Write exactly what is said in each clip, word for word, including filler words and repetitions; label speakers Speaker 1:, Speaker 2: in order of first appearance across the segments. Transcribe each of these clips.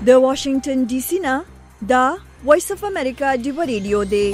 Speaker 1: د واشنگټن ډي سي نه دا وایس اف امریکا دی ریډیو دی.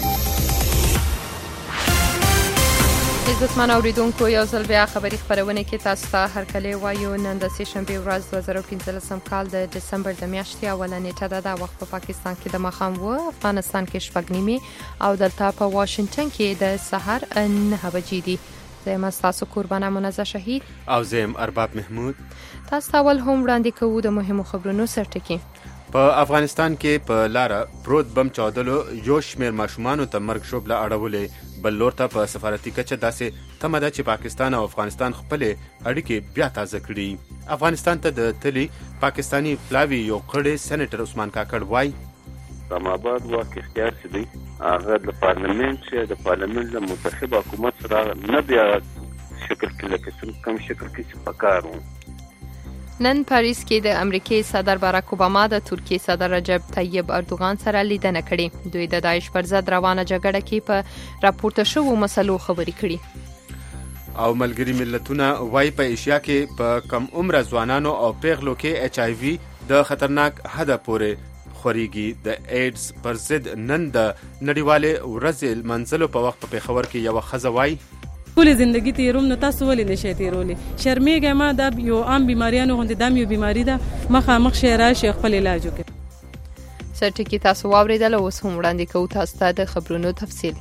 Speaker 2: عزتمن اوریدونکو، یو ځل بیا خبری خبرونه کې تاسو ته هرکلی وایو. نن د سه شنبه ورځ دوه زره پنځلسم کال د دسمبر د میاشتې اوله نیټه ده. د وخت په پاکستان کې د ماښام و، افغانستان کې شپږ نیمې او دلته په واشنگټن کې د سحر نهه بجې دي. زه تاسو قربانه منزه شهید
Speaker 3: او زم ارباب محمود.
Speaker 2: تاسو اول هم وړاندې کوو د مهمو خبرونو سرټکی.
Speaker 3: په افغانستان کې په لاره پروت بم چاودلو یو شمېر ماشومانو ته مرګ شوبله اړولې. بل لور ته په سفارتي کچه داسې تمه ده چې پاکستان او افغانستان خپلې اړیکې بیا تازه کړي. افغانستان ته د تلي پاکستانی پلاوي یو قړی سېنیټر عثمان کاکړ وایي
Speaker 4: اسلام آباد واک اختیار چې دی هغه د پارلمنت چې د پارلمنت د منتخب حکومت سره نه بیا شکل کې لکه څنګه کوم شکل کې چې پکارو.
Speaker 2: نن پاریس کې د امریکای صدر باراک اوباما د ترکیې صدر رجب طیب اردوغان سره لیدنه کړې. دوی د داعش پر ضد روانه جګړه کې په راپورته شوو مسلو خبرې کړي.
Speaker 3: او ملګری ملتونه وایي په ایشیا کې په کم عمره ځوانانو او پیغلو کې ایچ آی وي د خطرناک حد پورې خوريږي. د ایډز پر ضد نن د نړیوالې ورځې منځلو په وخت په پیښور کې یو ښځه وایي
Speaker 5: ټولې زندگی تیروم نو تاسو ولې نشئ تیرولی؟ شرمېږه ما، دا یو عام بیماریانو غوندې دا یو بیماری ده، مخامخ شئ راشئ خپل علاج وکړئ.
Speaker 2: سرټکی تاسو واورېدل. اوس هم وړاندې کوو تاسو ته د خبرونو تفصیل.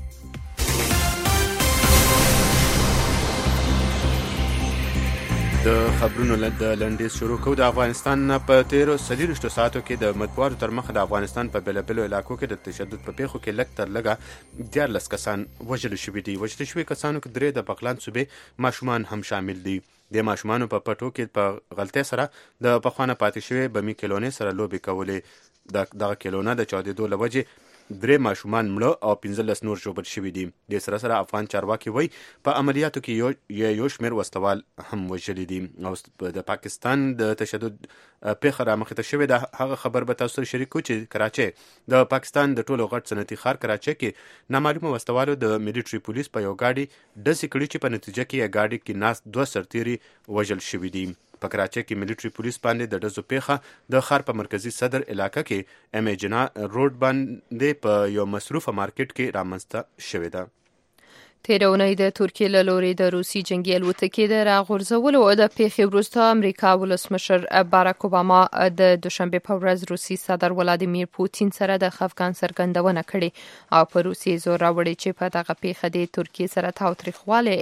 Speaker 3: د خبرونو د لنډیز شروع کوو. د افغانستان نه په تیرو څلوېښتو ساعتو کې د مطبوعاتو تر مخه د افغانستان په بېلابېلو علاقو کې د تشدد په پیښو کې لږ تر لږه دیارلس کسان وژل شوي دي. وژل شوي کسانو کې درې د بغلان صوبې ماشومان هم شامل دي. د ماشومانو په پټو کې په غلطۍ سره د پخوانه پاتې شوي بمي کلونې سره لوبې کولې. دغه کلونه د چاودېدو له وجې درې ماشومان مړه او پنځلس نور ژوبل شوي دي. د سره سره افغان چارواکي وایي په عملیاتو کې یو یو شمېر وسلوال هم وژلي دي. او د پاکستان د تشدد پیښه رامخته شوې ده. هغه خبر به تاسو سره شریک کړو چې کراچۍ د پاکستان د ټولو غټ صنعتي ښار کراچۍ کې نامعلومه وسلوالو د ملټري پولیس په یو ګاډي ډزې کړي چې په نتیجه کې یې ګاډي کې ناست دوه سرتیري وژل شوي دي. په کراچۍ کې ملټري پولیس باندې د ډزو پیښه د ښار په مرکزي صدر علاقه کې ام جنا روډ باندې په یو مصروفه مارکیټ کې رامنځته شوې ده.
Speaker 2: تیره اونۍ د ترکیې له لوري د روسي جنګي الوتکې د راغورځولو د پیښې وروسته امریکا ولسمشر باراک اوباما د دوشنبې په ورځ روسي صدر ولادیمیر پوتین سره د خفګان څرګندونه کړې او په روسیې زور راوړی چې په دغه پیښه د ترکیې سره تاوتریخوالی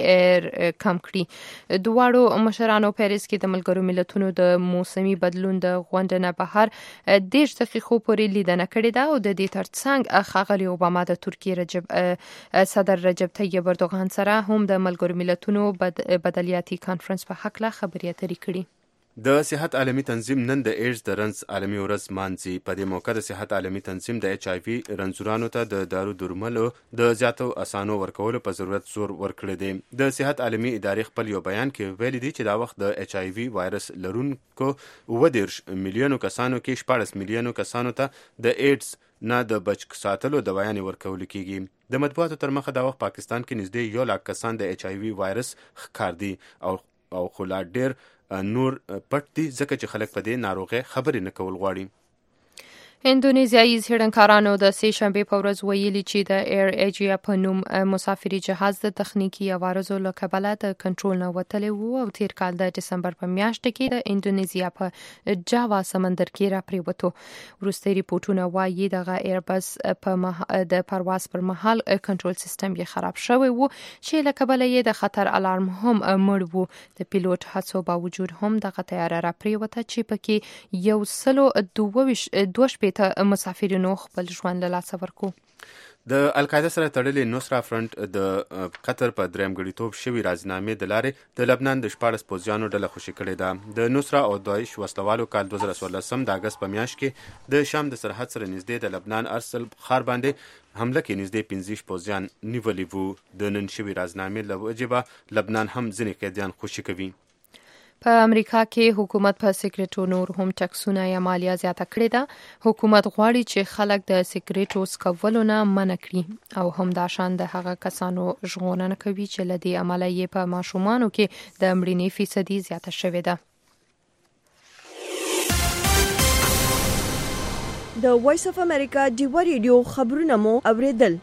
Speaker 2: کم کړي. دواړو مشرانو پیریس کې د ملګرو ملتونو د موسمي بدلون د غونډې نه بهر دېرش دقیقو پورې لیدنه کړې ده او د دې ترڅنګ ښاغلي اوباما د ترکیې رجب صدر رجب طیب اردوغان سره هم د ملګرو ملتونو بد بدلیاتي کانفرنس په حق خبرې اترې کړي.
Speaker 3: د صحت عالمي تنظیم نن د ایډز د رنځ عالمي ورځ مانځي. په دې موقع د صحت عالمي تنظیم د ایچ آی وي رنځورانو ته د دارو درملو د زیاتو اسانو ورکولو په ضرورت زور ورکړی دی. د صحت عالمي ادارې خپل یو بیان کې ویلي دي چې دا وخت د ایچ آی وي وایرس لرونکو اووه دېرش میلیونو کسانو کې شپاړس میلیونو کسانو ته د ایډز نه د بچ ساتلو دوايانې ورکول کېږي. د مطبوعاتو تر مخه دا وخت پاکستان کې نږدې یو لاک کسان د ایچ آی وي وایرس ښکار دي او او خو لا ډېر نور پټ دي ځکه چې خلک په دې ناروغۍ خبرې نه کول غواړي.
Speaker 2: اندونیزیایي څېړنکارانو د سه شنبې په ورځ ویلي چې د ایر ایجیا په نوم مسافري جهاز د تخنیکي عوارضو له کبله د کنټرول نه وتلی و او تیر کال د دسمبر په میاشت کې د اندونیزیا په جاوا سمندر کې را پریوتو. وروستي ریپورتونه وایي دغه ایربس په د پرواز پر مهال کنټرول سیستم یې خراب شوی و چې له کبله یې د خطر الارم هم مړ و. د پیلوټ هڅو باوجود هم دغه طیاره را پریوته چې پکې یو سلو دوه شپېته ته مسافرینو خپل ژوند له لاسه ورکو.
Speaker 3: د القاعده سره تړلې نصرا فرنٹ د قطر په دریم غړیتوب شوی راځنامې د لارې د لبنان د شپاړس پوځیانو ډله خوشي کړې ده. د نصرا او داعش وسلوالو کال دوه زره څوارلسم د اګست په میاشت کې د شام د سرحد سره نږدې د لبنان ارسل ښار باندې حمله کې نږدې پنځه پوځیان نیولي وو. د نن شوی راځنامې له وجې به لبنان هم ځینې قیدیان خوشي کوي.
Speaker 2: په امریکا کې حکومت په سیګریټو نور هم ټکسونه یا مالیه زیاته کړې ده. حکومت غواړي چې خلک د سیګریټو څکولو نه منع کړي او هم دا شان د هغه کسانو ژغورنه کوي چې له دې امله یې په ماشومانو کې د مړینې فیصدي زیاته شوې ده.
Speaker 1: د وایس اف امریکا ډیوا ریډیو خبرونه مو اوریدل.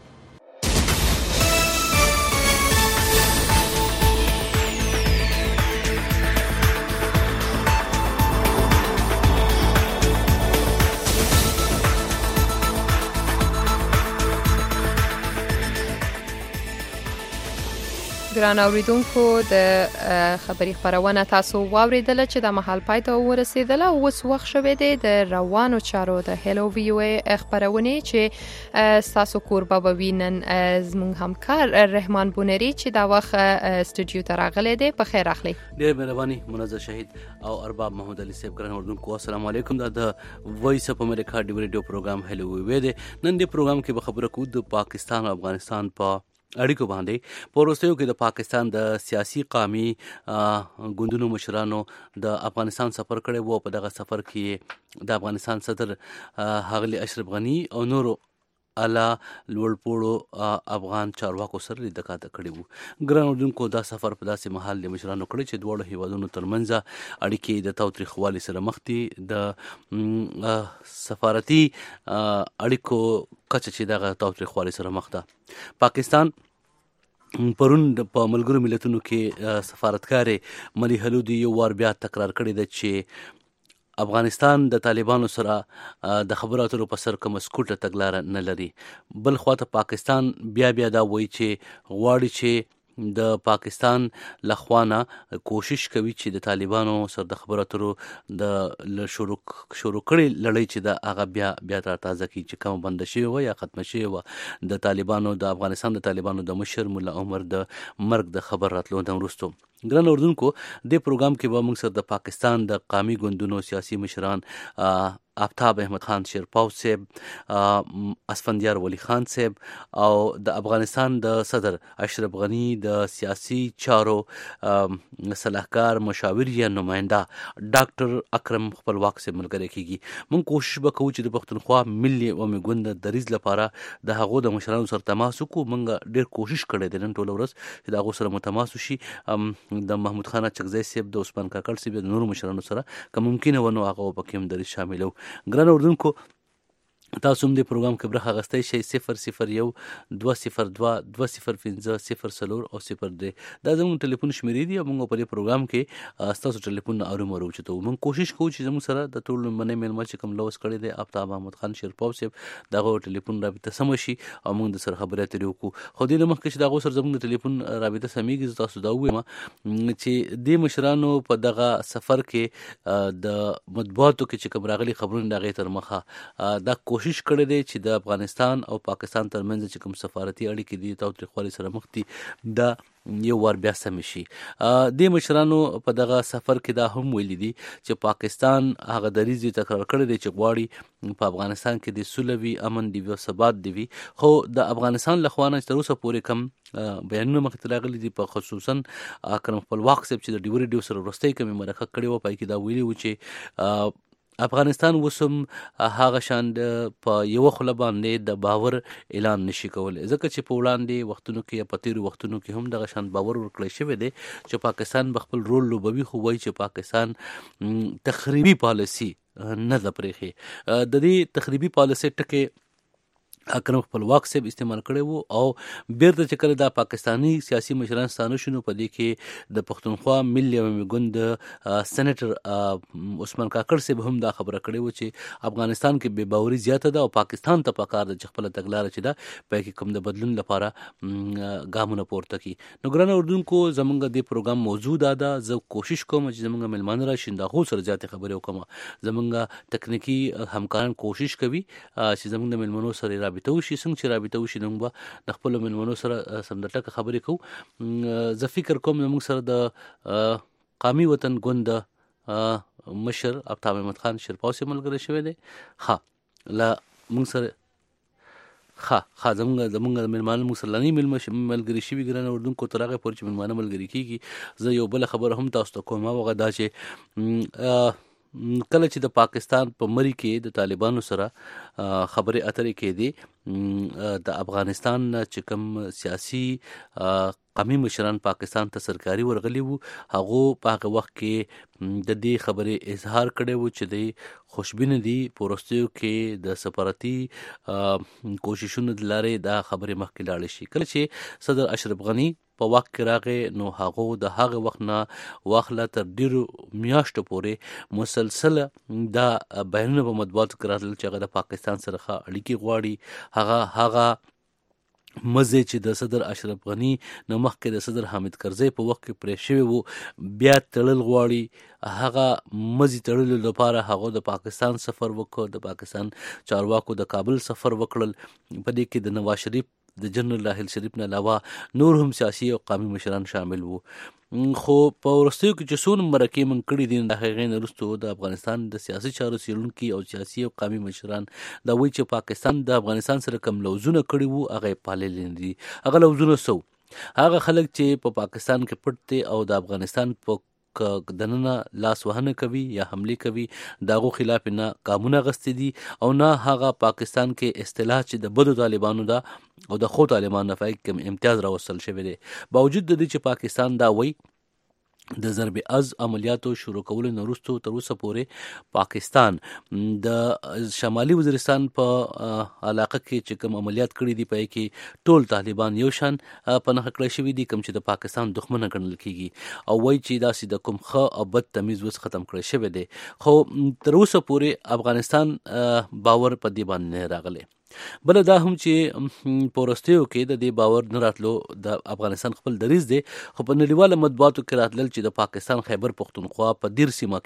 Speaker 2: ګران اوریدونکو د خبري خبرونه تاسو واوریدله چې د محل پای ته ورسېدله. اوس وخت شوه دی د روانو چارو د هلو وی او ای خبرونه چې تاسو کوربه بوینن زموږ همکار رحمان بونری چې دا وخت استودیو ته راغلی دی. په خیر اخلي.
Speaker 6: ډېر مهرباني منزه شهید او ارباب محمد علي صاحب. ګران اوریدونکو السلام علیکم. دا د وایس اف امریکا ډیو ریډیو پروګرام هلو وی او ای دی. نن دې پروګرام کې به خبره کوو د پاکستان او افغانستان په اړیکو باندې. په وروستیو کې د پاکستان د سیاسي قامي ګوندونو مشرانو د افغانستان سفر کړی وو. په دغه سفر کې د افغانستان صدر ښاغلي اشرف غني او نورو اعلی لوړپوړو افغان چارواکو سره لیدکاته کړي وو. ګران اردوونکو دا سفر په داسې مهال د مشرانو کړی چې دواړو هیوادونو ترمنځ اړیکې د تاوتریخوالي سره مخ دي. د سفارتي اړیکو کچه چې دغه تاوتریخوالي سره مخ ده. پاکستان پرون په ملګرو ملتونو کې سفارتکارې ملی حلودي یو وار بیا تکرار کړی ده چې افغانستان د طالبانو سره د خبرو اترو په سر کوم سکوټه تګلاره نه لري. بل خواته پاکستان بیا بیا دا وایي چې غواړي چې د پاکستان لخوانه کوشش کوي چې د طالبانو سره د خبرو اترو د شروع شروع کړي لړۍ چې د هغه بیا بیا تر تازه کی چې کوم بند شي و یا ختم شي و. د طالبانو د افغانستان د طالبانو د مشر مولا عمر د مرګ د خبر راتلو د وروسته. ګران اردوونکو د پروګرام کې به موږ سره د پاکستان د قومي ګوندونو سیاسي مشران آفتاب احمد خان شیرپاو صاحب، اسفندیار ولی خان صاحب او د افغانستان د صدر اشرف غنی د سیاسي چارو صلاحکار مشاور یا نماینده ډاکټر اکرم خپلواک صاحب ملګری کیږي. موږ کوشش وکړو چې د پښتونخوا ملي قومي ګوند د دریځ لپاره د هغو د مشرانو سره تماس وکړو. موږ ډېر کوشش کړی دی نن ټوله ورځ چې د هغو سره متماس وشي. د محمود خان چکزی صاحب د عثمان کاکړ صاحب د نورو مشرانو سره که ممکنه ونه هغه پکې هم دریځ شاملو. ګران اردوونکو تاسو هم د پروګرام کې برخه اخیستی شئ. صفر صفر یو دوه صفر دوه دوه صفر پنځه صفر څلور او صفر درې دا زموږ ټلیفون شمیرې دي او موږ په دې پروګرام کې ستاسو ټلیفون نه اورو مرو چتو. موږ کوشش کوو چې زموږ سره د ټول منې میلمه چې کوم لوس کړی دی آفتاب احمد خان شیرپاو صاحب دغه ټلیفون رابطه سم شي او موږ د سره خبرې اترې وکړو. خو دې نه مخکې چې دغه سره زموږ د ټلیفون رابطه سمېږي تاسو دا ووایم چې دې مشرانو په دغه سفر کې د مطبوعاتو کې چې کوم راغلي خبرونه دغه تر مخه دا کوشش کړی دی چې د افغانستان او پاکستان ترمنځ چې کوم سفارتي اړیکې دي تاوتریخوالي سره مخ دي دا یو وار بیا سم شي. د مشرانو په دغه سفر کې دا هم ویلي دي چې پاکستان هغه دریځ تکرار کړی دی چې غواړي په افغانستان کې د سوله وي، امن دی او ثبات دی. خو د افغانستان لخوانه تر اوسه پورې کم بیانونه مخته راغلي دي، په خصوصا اکرم خپلواک صاحب چې د ډیوري ډیو سره وروستۍ کومې مرکه کړې وه پای کې دا ویلي و چې افغانستان وسم هغه شان په یو خله باندې د باور اعلان نشي کولای، ځکه چې په وړاندې وختونو کې په تیرو وختونو کې هم دغه شان باور ورکړی شوی دی چې پاکستان به خپل رول لوبوي. خو وایي چې پاکستان تخریبي پالیسي نه ده پرېښې. د دې تخریبي پالیسي ټکې اکرم خپلواک صاحب استعمال کړی وو او بیرته چې کله دا پاکستانی سیاسي مشران ستانه شنو په دې کې د پښتونخوا ملي قومي ګوند سېنیټر عثمان کاکړ صاحب هم دا خبره کړې وه چې افغانستان کې بې باوري زیاته ده او پاکستان ته پکار ده چې خپله تګلاره چې ده په کې کوم د بدلون لپاره ګامونه پورته کړي. نو ګرانو اردوونکو زموږ د پروګرام موضوع دا ده، زه کوشش کوم چې زموږ میلمانه راشي د هغو سره زیاتې خبرې وکړم. زموږ تکنیکي همکاران کوشش کوي چې زموږ د میلمنو سره رابطه وشي. څنګه چې رابطه وشي نو به د خپلو میلمنو سره سمدلته خبرې کوو. زه فکر کوم زموږ سره د قومي وطن ګوند مشر آفتاب احمد خان شیرپاو صاحب ملګری شوی دی. ښه له موږ سره ښه ښه زموږ زموږ میلمانه موږ سره لنی میلمه ملګري شوي. ګرانو اردوونکو تر هغې پورې چې میلمانه ملګري کېږي زه یو بله خبره هم تاسو ته کوم، هغه دا چې کله چې د پاکستان په مری کې د طالبانو سره خبرې اترې کېدې د افغانستان چې کوم سیاسي قومي مشران پاکستان ته سرکاري ورغلي وو هغه په هغه وخت کې د دې خبرې اظهار کړی وو چې د خوشبینه دي پورستیو کې د سفارتي کوششونو د لارې دا خبرې مخکې لاړې شي. کله چې صدر اشرف غنی په وخت کې راغی نو هغه د هغه وخت نه واخله تر ډیرو میاشتو پورې مسلسل دا بیانونه په مطبوعاتو کې راتلل چې هغه د پاکستان سره اړیکې غواړي. هغه هغه مزه چې د صدر اشرف غنی نه مخکې د صدر حامد کرزي په وخت کې پرې شوی وو بیا تړل غواړي. هغه مزي تړلو لپاره هغه د پاکستان سفر وکړ، د پاکستان چارواکو د کابل سفر وکړل. په دې کې د نواز شریف د جنرال راحیل شریف نه علاوه نور هم سیاسي او قومي مشران شامل وو. خو په وروستیو کې چې څو مرکې من کړي دي د هغې نه وروسته د افغانستان د سیاسي چارو څېړونکي او سیاسي او قومي مشران دا وایي چې پاکستان د افغانستان سره کوم لوزونه کړي وو هغه یې پاللي نه دي. هغه لوزونه سو هغه خلک چې په پاکستان کې پټ دي او د افغانستان په دننه لاس وهنه کوي یا حمله کوي داغو خلاف نه قانون غستې دي او نه هغه پاکستان کې اصطلاح چې د بدو طالبانو دا او د خو طالبانو نه فایق کم امتیاز راوصل شوی دی. باوجود د دې چې پاکستان دا وایي د ضرب از عملیاتو شروع کولو نه وروسته تر اوسه پورې پاکستان د شمالي وزیرستان په علاقه کې چې کوم عملیات کړي دي په کې ټول طالبان یو شان پناه کړی شوي دي کوم چې د پاکستان دښمنه ګڼل کیږي او وایي چې داسې د کوم ښه او بد تمیز وس ختم کړی شوی دی. خو تر اوسه پورې افغانستان باور په دې باندې نه راغلی. بل دا هم چې پورستیو کې د دې باور نه راتلو د افغانستان خپل دریز دی. خو په نړیواله مطبوعاتو کې راتلل چې د پاکستان خیبر پختونخوا په دیر سیمه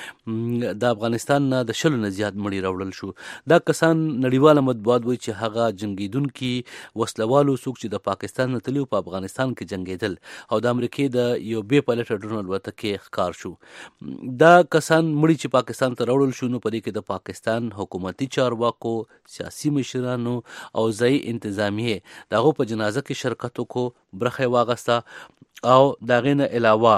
Speaker 6: کې د افغانستان نه د شلو نه زیات مړي راوړل شو. دا کسان نړیواله مطبوعات وایي چې هغه جنگیدونکي وسلوالو څوک چې د پاکستان نه تللي په افغانستان کې جنگیدل او د امریکې د یو بې پایلټه ډرون الوتکې ښکار شو. دا کسان مړي چې پاکستان ته راوړل شو نو په دې کې د پاکستان حکومتي چارواکو سیاسي مشران او ځای انتظامیه دغه په جنازه کې شرکت وکړو برخه واغسته او دغه نه علاوه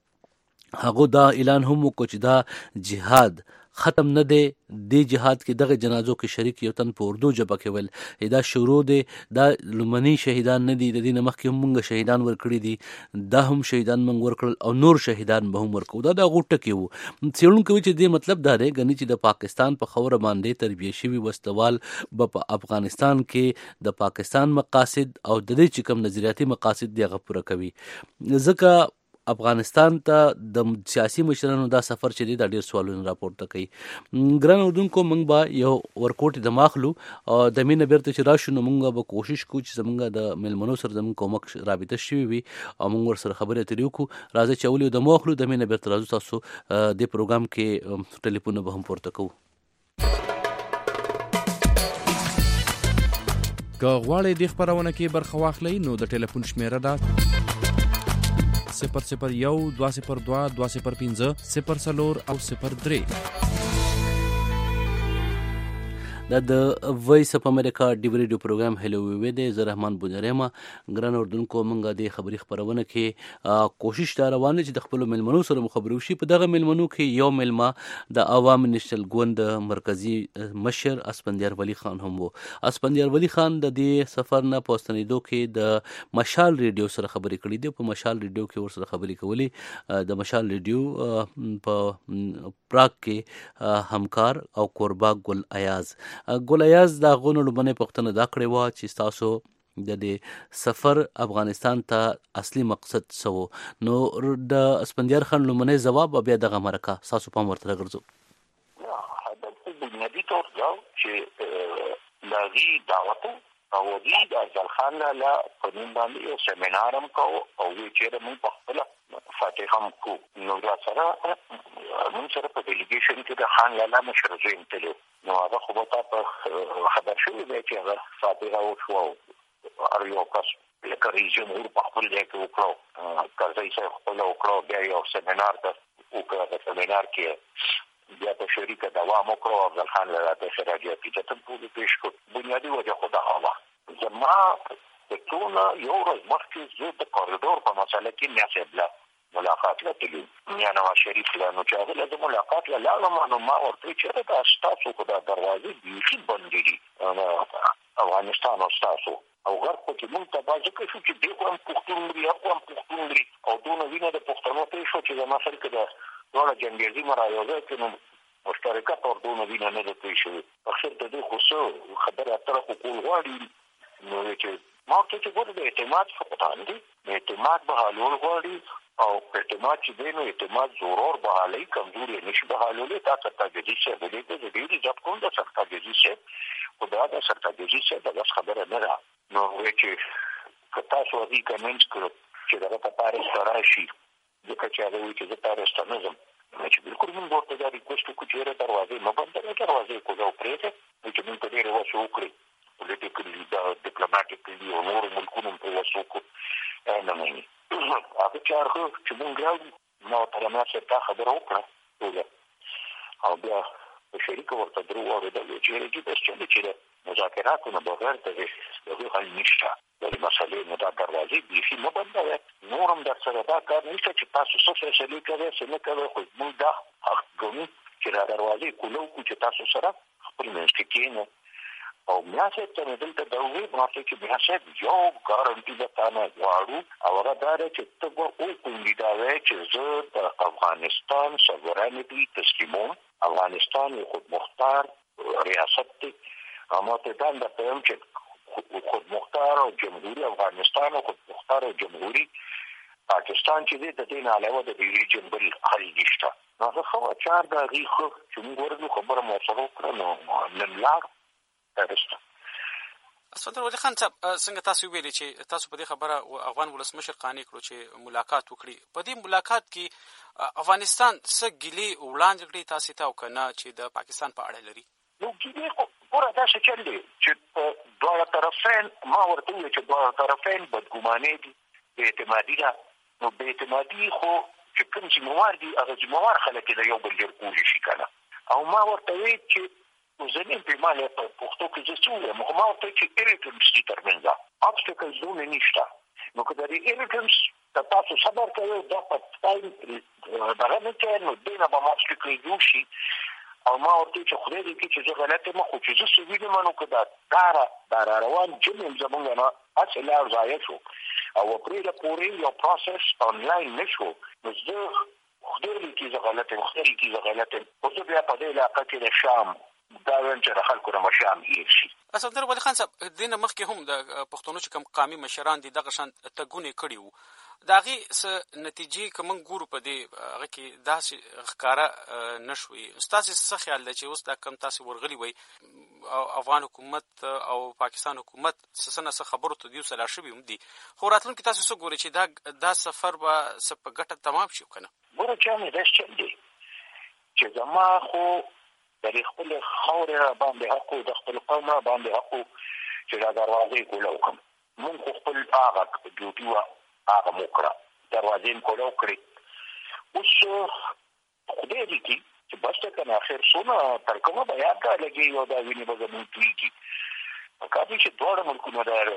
Speaker 6: هغه دا اعلان هم وکړ چې دا جهاد ختم نه دی. د جهاد کې دغه جنازو کې شریک یو تن په اردو ژبه کې ویل دا شروع دی دا لومړني شهیدان نه دي د دې نه مخکې هم موږ شهیدان ورکړي دي دا هم شهیدان موږ ورکړل او نور شهیدان به هم ورکړو. دا د غوټه کې وو څېړونکي وایي چې دې مطلب دا دی ګنې چې د پاکستان په خوره باندې تربیه شوي وسلوال به په افغانستان کې د پاکستان مقاصد او د دې چې کوم نظریاتي مقاصد دی هغه پوره کوي. ځکه افغانستان ته د سیاسي مشرانو دا سفر چې دی دا ډیر سوالونه راپورته کوي. ګران اردوونکو موږ به یو ورکوټ د ماخلو او د مینه بیرته چې راشو نو موږ به کوشش کوو چې زمونږ د میلمنو سره زموږ کومک رابطه شوي وي او موږ ورسره خبرې اترې وکړو. راځئ چې اول یو د ماخلو د مینه بیرته راځو تاسو د پروګرام کې ټلیفونونه به هم پورته کوو.
Speaker 7: که غواړئ د خپرونه کې برخه واخلئ نو د ټلیفون شمیره ده صفر صفر یو دوه صفر دوه دوه صفر پنځه صفر څلور او صفر درې.
Speaker 6: دا د وایس اف امریکا ډي وی ریډیو پروګرام هلو وی دی. زه رحمان بونجریما ګران اردوونکو موږ د خبري خبرونه کې کوشش دا روانه چې د خپل ملمنو سره مخابرو شي. په دغه ملمنو کې یو ملما د عوام نشل ګوند مرکزی مشر اسپندیار ولی خان هم وو. اسپندیار ولی خان د دې سفر نه پوستنیدو کې د مشال ریډیو سره خبرې کړې دي. په مشال ریډیو کې ور سره خبرې کولې. د مشال ریډیو په پراګ کې همکار او قربا ګل ایاز ګل ایاز دا غونو لبنه پښتنه دا کړې و چې تاسو د دې سفر افغانستان ته اصلي مقصد سو نو د اسپندیار خان لمنه جواب بیا دغه مرکه تاسو په مرته راغورځو.
Speaker 8: هدف بنیادی طور دا چې لاغي دعوت او دی د ځل خان له قانون باندې یو سیمینار هم کو او چې موږ په خپل فاتحه هم کو نو دا سره موږ سره په ډیلیګیشن کې د خان لاله مشر زویم تلو نو هغه خو به تاسو خبر شوی دی چې هغه فاتحه وشو ار یو کس لکه رئیس جمهور په خپل ځای کې وکړو کرزی صاحب خپل وکړو بیا یو سیمینار ته وکړو. د سیمینار کې بیا په شریکه دوام وکړو او افضل خان له راته خراجاتي ته ټول پیش کړ. بنیادی وجه خو دا وه زما د ټول یو ورځ مخکې زه د کوریډور په مسله کې میاسبله ملاقات لته یا نواز شریف له نو چې هغه له ملاقات له لاړم نو ما ورته چې دا تاسو خو دا دروازې بیخي بندې دي افغانستان او تاسو او غرب کې مونږ ته باندې کې شو چې دغه هم پښتون لري او هم پښتون لري او دونه وینه د پښتنو ته شو چې د مصر کې د ډول جنگیزي مرایوزه کې نو مشترکه تور دونه وینه نه ده شو په خیر د دې خو خبره اتره کو کول غواړي نو چې ما ته چې ګوره د اعتماد فقدان دي اعتماد به حلول غواړي او اعتماد چې دینو اعتماد ضرور به حالي کمزوري نشي به حلول تا ته د دې څه د دې د دې ځپ کوم د سرتا د دې څه خدای د سرتا د دې څه د خبره نه ده نو چې کتا سو دي کمنټ کړو چې دا په پاریس راشي ځکه چې هغه وی چې د پاریس ته نظم چې بالکل موږ ورته دا ریکوست وکړو چې دروازې مو بند کړئ دروازې کوو پرېته چې موږ ته ډېر وسو وکړي پولیټیکلی دا ډیپلوماټیکلی او نور ملکونو په وسو کو نه مې هغه چې هغه چې موږ راو نو تر ما څه تا خبره وکړه او بیا په شریک ورته درو اورېدل چې رېږي بس چې مذاکراتو نه بغیر د دغه حل نشته د مسلې نه دا دروازې بیخي نه بندوي نورم در سره دا کار نشته چې تاسو څه فیصله کوي څه نه کوي خو موږ دا حق ګڼو چې دا دروازې کولو کو چې تاسو سره خپل منځ کې کېنو او بیا چې ته دلته دا وایي ماته چې بیا چې یو ګارانټي ده تانه غواړو او هغه دا چې ته به وکړې دا وایي چې زه د افغانستان سوورنټي تسلیموم افغانستان خود مختار ریاست دی اما ته دا د پېم چې خود مختار او جمهوریت افغانستان او خود مختار او جمهوریت پاکستان چې د دې نه علاوه د ریجن بل حل نشته نو زه خو چار دا غي خو چې موږ ورته خبره مو سره کړو نو نن لاړ ترسته
Speaker 9: اسفندر ولي خان صاحب څنګه تاسو ویلي چې تاسو په دې خبره افغان ولسمشر قانع کړو چې ملاقات وکړي په دې ملاقات کې افغانستان څه ګيلي وړاندې کړی تاسو ته او کنه چې د پاکستان په اړه لري
Speaker 8: نو ګيلي خو ګوره دا څه چل دی چې دوه طرفین ما ورته ویل چې دوه طرفین بدګماني دي بې اعتمادي ده نو بې اعتمادي خو چې کوم چې موار دي هغه چې موار خلک د یو بل ډیر کولی شي کنه او ما ورته ویل چې زمين په مال په پښتو کې چې څه مو ما ته چې ایریټنس دي ترمنځ obstacles زونه نشته نو کله دې ایریټنس تاسو صبر کوئ دا په ټایم دا نه کې نو دینه به ماست کې شي او ما ورته چې خو دې کې چې غلطه مخ چې څه سوي منو کدا دارا دارا روان جمع زمونږ نه اصل او ځای شو او پرې د پورې یو پروسس انلاین نشو نو زه خو دې کې غلطه خو دې کې غلطه او زه بیا په دې علاقه کې د شام دا ونچ د خلکو د مشام یې شي
Speaker 9: اسفندر ولي خان صاحب دینه مخکې هم د پښتونو چې کوم قامي مشران دي دغه شان تګونه کړیو داغي س نتیجې کوم ګورو په دې هغه کې داسې ښکارا نشوي استاد څه خیال دی چې اوس دا کم تاسو ورغلي وي افغان حکومت او پاکستان حکومت سسنه څه خبرو ته دیو سره شوي هم دي خو راتلونکي تاسو څه ګوري چې دا دا سفر به سپ ګټه تمام شي کنه
Speaker 8: ګوره چې مې داس چل دي چې زما خو د خپل خاورې باندې حق او د خپل قوم باندې حق چې دا دروازې کولو کوم مونږ خپل هغه ډیوټي وا هغه موکړه دروازې کولو کړی اوس خدای دې کی چې بس ته کنه اخر سونه تر کومه بیا کا لګي یو دا ویني به زموږ کیږي کافي چې دوه ملکونه دا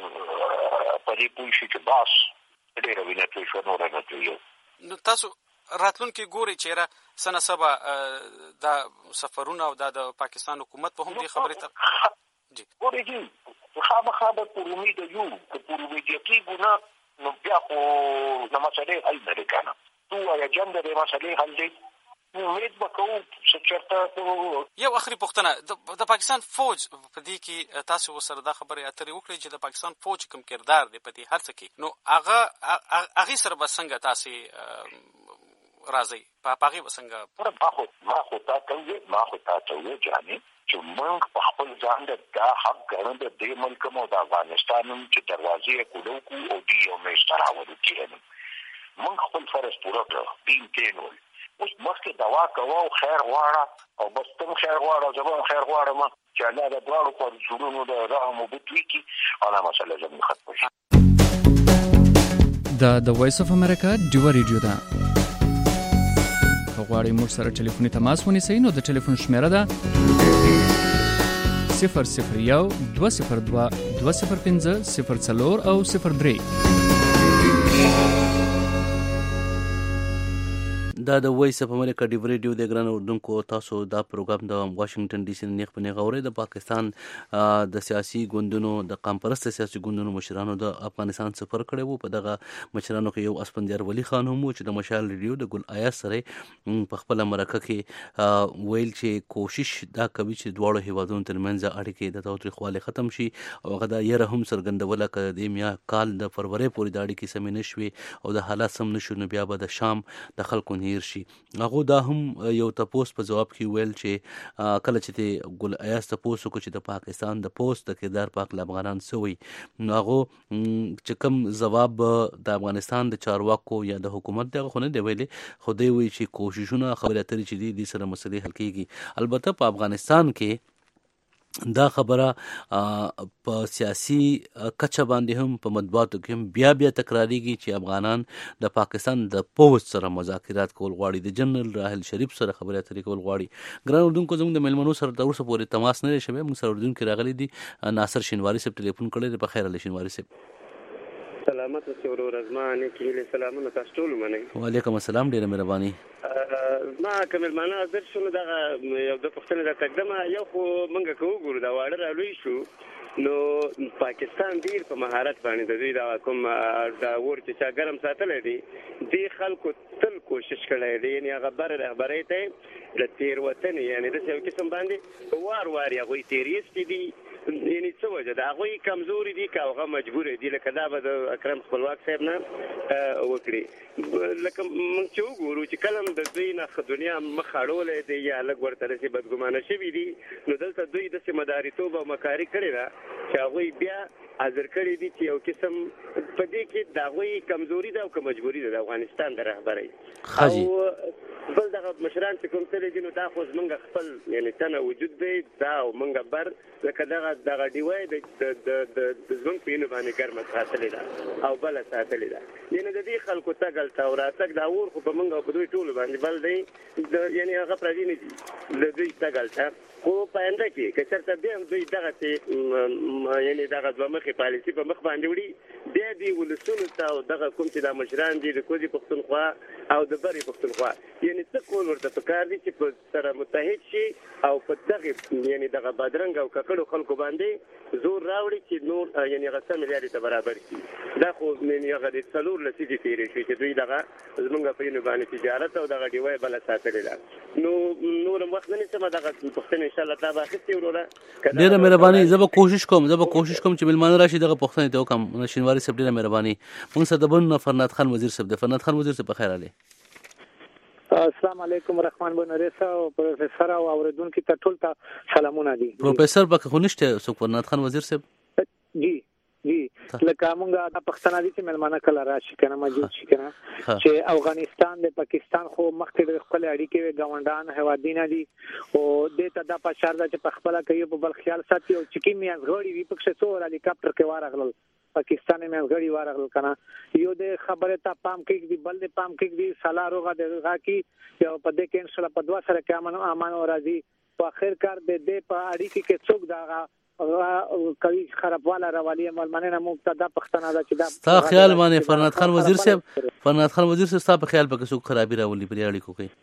Speaker 8: پرې پوي شي چې باس ډېر ویني ته شو نور نه کوي
Speaker 9: نو تاسو راتلونکي ګوري چې را سنه سبا دا سفرونه او د پاکستان حکومت په هم دې خبرې ته جی
Speaker 8: ګوري جی خامخا به پر امید یو چې پر امید کې ګونه نو بیا خو د مسلې حل نه کنه تو یا جنګ د مسلې حل دی امید وکړو چې چرته
Speaker 9: یو اخري پوښتنه د پاکستان فوج په دې کې تاسو سره دا خبره اترې وکړي چې د پاکستان فوج کوم کردار دی په دې هر څه کې نو هغه هغه سره به څنګه تاسو راځي په پاغي وسنګ
Speaker 8: پر ما خو ما خو تاسو ما خو تاسو جاني چې موږ په خپل ځان د حق ګڼو د دې ملک مو د افغانستان چې دروازې کولو کو او دی او مې ستراوړو کېنو موږ خپل فرض پوره کړو دین کېنو اوس مخکې دوا کوو خیر غواړه او بس تم خیر غواړه زبون خیر غواړه ما چې الله د دوړو په جوړونو د رحم او بوتوي کې انا مسله زموږ ختم شي
Speaker 10: دا د وایس اف امریکا ډیو ریډیو ده غواړئ موږ سره ټلیفوني تماس ونیسئ نو د ټلیفون شمیره ده صفر صفر یو دوه صفر دوه دوه صفر پنځه صفر څلور او صفر درې
Speaker 6: دا د وایس اف امریکا ډیو ریډیو د ګران اردوونکو تاسو دا پروګرام د واشنگټن ډي سي نه نیغ په نیغه اورئ. د پاکستان د سیاسي ګوندونو د قام پرست سیاسي ګوندونو مشرانو د افغانستان سفر کړی وو. په دغه مشرانو کې یو اسپندیار ولی خان هم و چې د مشال ریډیو د ګل آیاز سره په خپل مرکه کې ویل چې کوشش دا کوي چې دواړو هیوادونو ترمنځ اړیکې د تاوتریخوالي ختم شي او هغه دا یره هم څرګندوله که د میا کال د فروری پورې د اړیکې سمې نه شوې او د حالات سم نه شو نو بیا به د شام د خلکو هیر شي. هغه دا هم یو تپوس په جواب کې ویل چې کله چې ګل ایاز تپوس کو چې د پاکستان د پوسټ د کردار پاک افغانان سوي نو هغه چې کوم جواب د افغانستان د چارواکو یا د حکومت دغه خونه دی ویلې خو دی وی چې کوششونه خبره اترې چې دي د سره مسلې حل کیږي. البته په افغانستان کې دا خبره په سیاسي کچه باندې هم په مطبوعاتو کې هم بیا بیا تکراریږي چې افغانان د پاکستان د پوځ سره مذاکرات کول غواړي، د جنرال راحل شریف سره خبرې اترې کول غواړي. ګران اردوونکو زموږ د مېلمنو سره تر اوسه پورې تماس نه دی شوی. موږ سره اردوونکي راغلي دي. ناصر شینواري صاحب ټلیفون کړی دی. په خیر علي شینواري صاحب.
Speaker 11: سلامت اوسئ ورور ازمان کې سلامونه تاسو ټول منئ.
Speaker 6: وعلیکم السلام. ډیره مهرباني.
Speaker 11: ما کومل معنا در شنو دغه یو د پښتنه د تقدمه یو خو منګه کو ګورو دا واړه رالوي شو نو پاکستان ډیر په مهارت باندې د دوی دا کوم دا ور چې چا ګرم ساتل دي دی خلکو تل کوشش کړی دی. یعنی هغه بر رهبرۍ ته د تیر وطن یعنی د یو قسم باندې وار وار هغوی تیریست دي. یعنی څه وجه د هغوی کمزوري دي که هغه مجبور دي لکه دا به د اکرم خپلواک صاحب نه وکړي. لکه موږ چې وګورو چې کله د دوی نه دنیا مخ اړولی دی یا لږ ورته داسې بدګمانه شوي دي نو دلته دوی داسې مداریتوب او مکاري کړې ده چې هغوی بیا حاضر کړي دي چې یو قسم په دې کې د هغوی کمزوري ده او که مجبوري ده د افغانستان د رهبرۍ. او بل دغه مشران چې کوم تللی دي نو دا خو زمونږ خپل یعنې تنه وجود دی دا او مونږ بر لکه دغه دغه ډیوای د زمونږ په وینو باندې ګرمه ساتلې ده او بله ساتلې ده. یعنې د دې خلکو تګ هلته او راتګ دا اور خو په مونږ او په دوی ټولو باندې بل دی یعنې هغه پردي نه دي د دوی تګ هلته. خو په آینده کې که چېرته بیا هم دوی دغسې یعنې دغه دوه مخې پالیسي په مخ باندې وړي بیا دې ولسونو ته او دغه کوم چې دا مشران دي د کوزي پښتونخوا او د برې پښتونخوا یعنې څه کول ورته پکار دي چې په سره متحد شي او په دغې یعنې دغه بدرنګ او ککړو خلکو باندې زور راوړي چې نور یعنې هغه سمې لارې ته برابر شي. دا خو یعنې هغه د څلور لسیزې تېرې شوې چې دوی دغه زمونږ په وینو باندې تجارت او دغه ډیوای بله ساتلې ده. نو نور هم وخت نه نیسم دغه پوښتنې انشاءالله تا به اخیستې وروره.
Speaker 6: ډېره مهرباني. زه به کوشش کوم زه به کوشش کوم چې مېلمانه راشي دغه پوښتنې ته وکړم. شینواري صاحب ډېره مهرباني. موږ سره د بل نه فرناد خان وزیر صاحب دی. فرناد خان وزیر صاحب په خیر علي.
Speaker 12: السلام علیکم رحمان بنوریسا او پروفیسور او اوریدونکو ته ټول ته سلامونه دي.
Speaker 6: پروفیسور پکې خو نشته څوک فرناد خان وزیر صاحب؟
Speaker 12: جی جی لکه موږ د پښتنه دي چې ملمانه کله راشي کنه موجود شي کنه چې افغانستان د پاکستان خو مخکې د خپل اړیکې غونډان هوادینه دي او د ته د پاشار د چې په خپل کې په بل خیال ساتي او چې کی میاز غړي وي پکې څو هلیکاپټر کې وارغلل پاکستان میاز غړي وارغلل کنه یو د خبره ته پام کې دی بل د پام کې دی سالارو غا دغه کې یو په دې کې ان شاء الله په دوا سره کې امن امان او راضي په اخر کار د دې په اړیکې کې څوک دا کوي خرابواله راولي ملمنه مبتدا پښتنه دا چې دا
Speaker 6: ستا خیال باندې فرناد خان وزیر صاحب فرناد خان وزیر صاحب ستا په خیال پکې څوک خرابي راولي پر اړیکو کې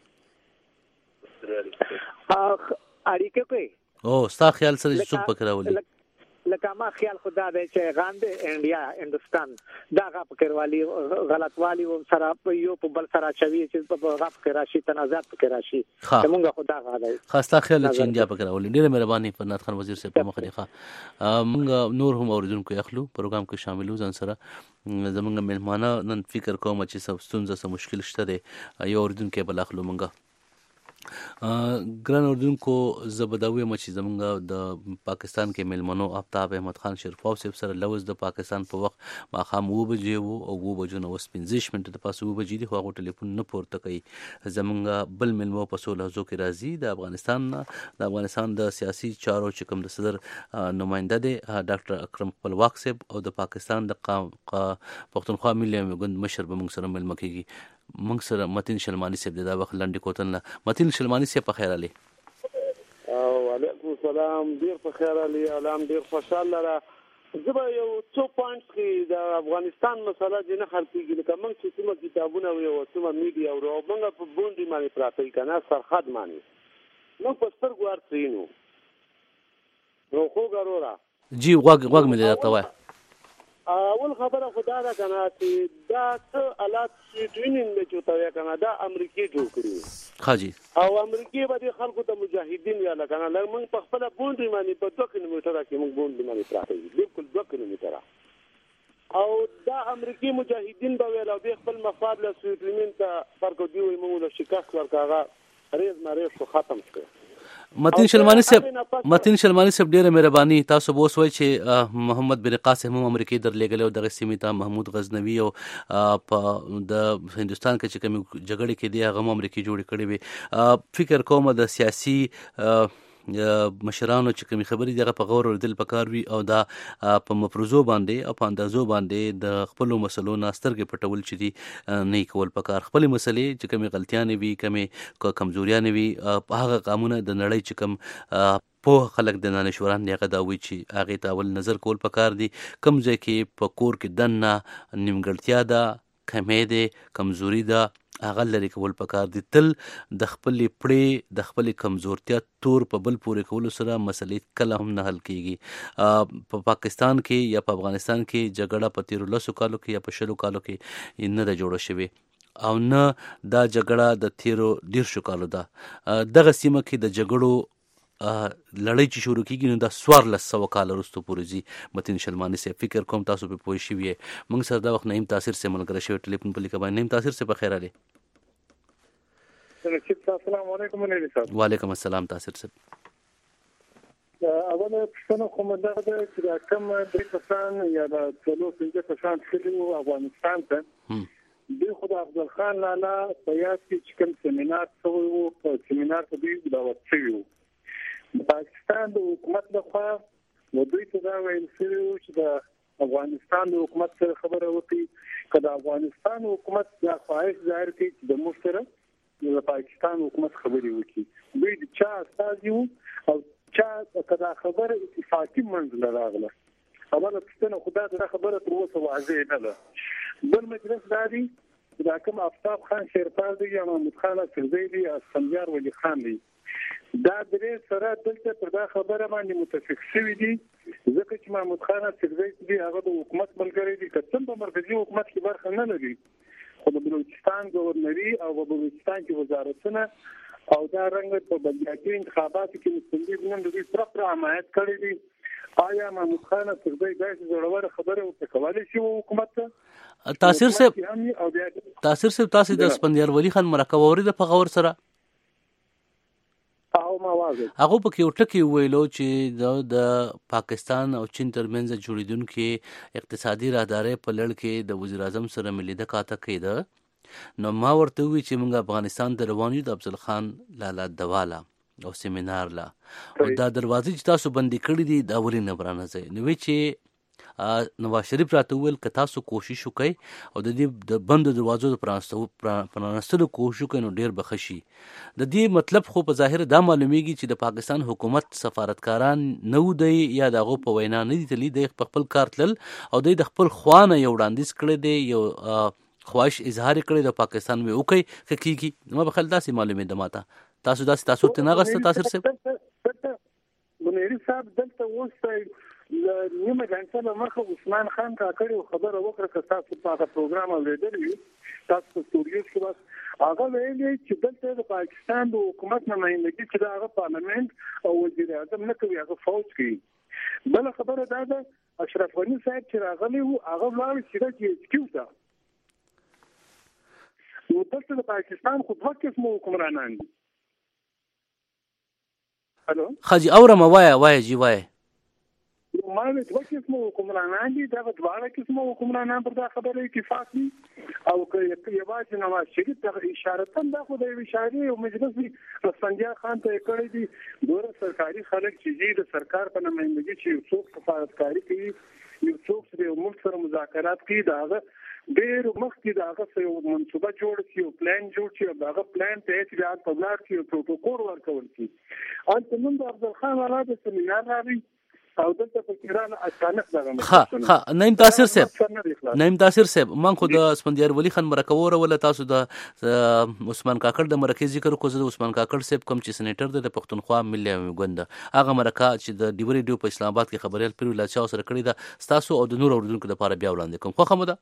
Speaker 12: اړیکې کې
Speaker 6: او ستا خیال سره څوک پکې راولي
Speaker 12: لکه ما خیال خدا دی چې غاندې انډیا هندستان دا غا پکړوالي غلطوالي و سره یو په بل سره چوي چې په غا پکې راشي تنازعات پکې راشي موږ خدا غا دی
Speaker 6: خاصه خیال چې انډیا پکړوالي ډېر مهرباني فرناد خان وزیر صاحب په مخه ښه موږ نور هم اوریدونکو اخلو پروګرام کې شاملو ځان سره زمونږ مهمانه نن فکر کوم چې څه ستونزه څه مشکل شته دی یو اوریدونکو بل اخلو موږ ګران اردوونکو زبداوی مچ زمونږ د پاکستان کې ملمنو آفتاب احمد خان شرفاو صاحب سره لوز د پاکستان په وخت ماخام و بجې وو او و بجو نو پنځه منټه د پاسو و بجې دی خو هغه ټلیفون نه پورته کوي. زمونږ بل ملمو په سوله زو کې راځي د افغانستان د افغانستان د سیاسي چارو چې کوم د صدر نماینده دی ډاکټر اکرم خپلواک صاحب او د پاکستان د پښتونخوا ملي ګوند مشر به موږ سره ملمه کیږي. موږ سره متین شلمانی صاحب دا وخت لنډی کوتل نه متین شلمانی صاحب په خیر علي.
Speaker 13: وعلیکم السلام ډیر په خیر علي علام ډیر خوشاله را
Speaker 11: زه به یو څو پوینټس کې د افغانستان مسله چې نه حل کېږي لکه موږ چې څومره کتابونه وي او څومره میډیا ورو موږ په بونډې باندې پراته یو که نه سرحد باندې موږ په سترګو هر څه وینو نو خوږه وروره
Speaker 6: جی غوږ غوږ مې درته وایه
Speaker 11: اول خبره خو دا ده که نه چې دا څه الات سویټوینینګ دی چې ورته وایه که نه دا امریکې جوړ کړي
Speaker 6: ښه جی
Speaker 11: او امریکې به دې خلکو ته مجاهدین ویله که نه لږ موږ په خپله بونډې باندې په دوه کیلومیټره کې موږ بونډې باندې پراته یو بلکل دوه کیلومیټره او دا امریکي مجاهدین به ویل او دې خپل مفاد له سویټوینینګ ته فرق دوی وایي موږ له شکست ورکړه هغه ریز مریز شو ختم شو
Speaker 6: متین شلمانی صاحب متین شلمانی صاحب ډیره مهرباني تاسو به اوس وایئ چې محمد بن قاسم هم امریکې درلېږلی او دغه سیمې ته محمود غزنوي او په د هندوستان کې چې کومې جګړې کې دي هغه هم امریکې جوړې کړې وي فکر کوم د سیاسي مشرانو چې کومې خبرې دي هغه په غور اورېدل پکار وي او دا په مفروضو باندې او په اندازو باندې د خپلو مسلو نه سترګې پټول چې دي نه کول پکار خپلې مسلې چې کومې غلطیانې وي کومې کمزوریانې وي په هغه قامونه د نړۍ چې کوم پوه خلک د دانشوران دی هغه دا وایي چې هغې ته اول نظر کول پکار دي کوم ځای کې په کور کې دننه نیمګړتیا ده کمې دی کمزوري ده هغه لرې کول پکار دي تل د خپلې پړې د خپلې کمزورتیا تور په بل پورې کولو سره مسلې کله هم نه حل کیږي په پاکستان کې یا په افغانستان کې جګړه په تیرو لسو کالو کې یا په شلو کالو کې نه ده جوړه شوې او نه دا جګړه د تیرو دیرشو کالو ده دغه سیمه کې د جګړو لړۍ چې شروع کېږي نو دا څوارلس سوه کاله وروسته پورې ځي متین شلماني صاحب فکر کوم تاسو پرې پوه شوي یې موږ سره دا وخت نعیم تاثیر صاحب ملګری شوی ټلیفون په لیکه باندې نعیم تاثیر صاحب په خیر راغلی
Speaker 13: السلام علیکم نعیم صاحب
Speaker 6: وعلیکم السلام تاثیر صاحب
Speaker 13: اوله پوښتنه خو مې دا ده چې دا کوم درې کسان یا د څلور پنځه کسان تللي وو افغانستان ته دوی خو د افضل خان لالا په یاد کې چې کوم سیمینار شوی وو په سیمینار ته دوی دعوت شوي وو د پاکستان د حکومت لخوا و دوی ته دا ویل شوي وو چې د افغانستان د حکومت سره خبره وکړي که د افغانستان حکومت دا خواهش ظاهر کړي چې د موږ سره د پاکستان حکومت خبرې وکړي دوی د چا استازي وو او چا که دا خبره اتفاقي منځ راغله اوله پوښتنه خو دا دا خبره تر اوسه واضح نه ده بل مجلس دا دی دا کوم آفتاب خان شیرپال دی یا محمود خان اڅکزی دی یا اسفندیار ولی خان دی دا درې سره دلته پر دا خبره باندې متفق شوي دي ځکه چې محمود خان اڅکزی دی هغه د حکومت ملګری دی که څه په مرکزي حکومت کې برخه نه لري خو د بلوچستان گورنري او په بلوچستان کې وزارتونه او دا رنګ په بلدیاتي انتخاباتو کې مستندې نن د دوی پوره پوره حمایت کړی دی آیا محمود خان اڅکزی داسې زړوره خبره ورته کولی شي حکومت ته
Speaker 6: تاثیر صاحب تاثیر صاحب تاسو د اسفندیار ولی خان مرکه واورېده په غور سره هغه په کې یو ټکی ویلو چې د پاکستان او چین ترمنځ جوړېدونکې اقتصادي راهدارۍ په لړ کې د وزیر اعظم سره ملیده کاته کېده نو ما ورته وی چې موږ افغانستان ته روان یو د افضل خان لالا دواله او سیمینار لا او دا دروازې چې تاسو بندي کړې دي دا ولې نه برانځي نو چې نواز شریف راته وویل که تاسو کوشش وکئ او د دې د بندو دروازو د پرانستلو کوشش وکئ نو ډېر به ښه شي د دې مطلب خو په ظاهر دا معلومیږي چې د پاکستان حکومت سفارتکاران نه و دی یا د هغو په وینا نه دي تللي دی په خپل کار تلل او دوی د خپل خوا نه یو وړاندیز کړی دی یو خواهش اظهار کړی د پاکستان وی وکئ که کېږي ما به خیال داسې معلومېده ما ته تاسو داسې تاسو ته نه اخیسته تاثیر صاحب
Speaker 13: منیري صاحب دلته اوس نیمه غنټه له مخه عثمان خان کاکړ یو خبره وکړه که تاسو په هغه پروګرام اورېدلی وي تاسو په سټوډیو کې بس هغه ویلي چې دلته د پاکستان د حکومت نمایندګي چې د هغه پارلمنټ او وزیر اعظم نه کوي هغه فوج کوي بله خبره دا ده اشرف غني صاحب چې راغلی وو هغه ولاړ چې د ایچ کیو ته نو دلته د پاکستان خو دوه قسمه حکمرانان دي الو
Speaker 6: خاجي اورم وایه وایه جی وایه
Speaker 13: ما له دوه قسمه حکمرانان دي دا دواړه قسمه حکمرانان پر دا خبره اتفاق دي او که یوازې نواز شریف ته اشاره تم دا خو د اشارې او مجلس دي اسفندیار خان ته کړی دي دوره سرکاري خلک چې د سرکار په نمایندګي چې یو څوک سفارتکاري کوي یو څوک چې یو ملک سره مذاکرات کوي دا هغه ډېر مخکې د هغه یو منصوبه جوړ شي او پلان جوړ شي او د هغه پلان ته اطلاعات په ولاړ شي او پروتوکول ورکول شي هلته نن د افضل خان لالا د سیمینار راغی او دلته فکران اچانک دغه
Speaker 6: ها ها نیم تاثیر صاحب نیم تاثیر صاحب من خو د اسفندیار ولی خان مرکور ولا تاسو د عثمان کاکړ د مرکه ذکر کو زه د عثمان کاکړ صاحب کوم چې سېنیټر د پښتونخوا ملي غوند هغه مرکه چې د ډیوري ډیو په اسلام آباد کې خبريال پیرو لا چا سره کړی دا تاسو او د نور اوردونکو لپاره بیا وړاندې کوم خو خموده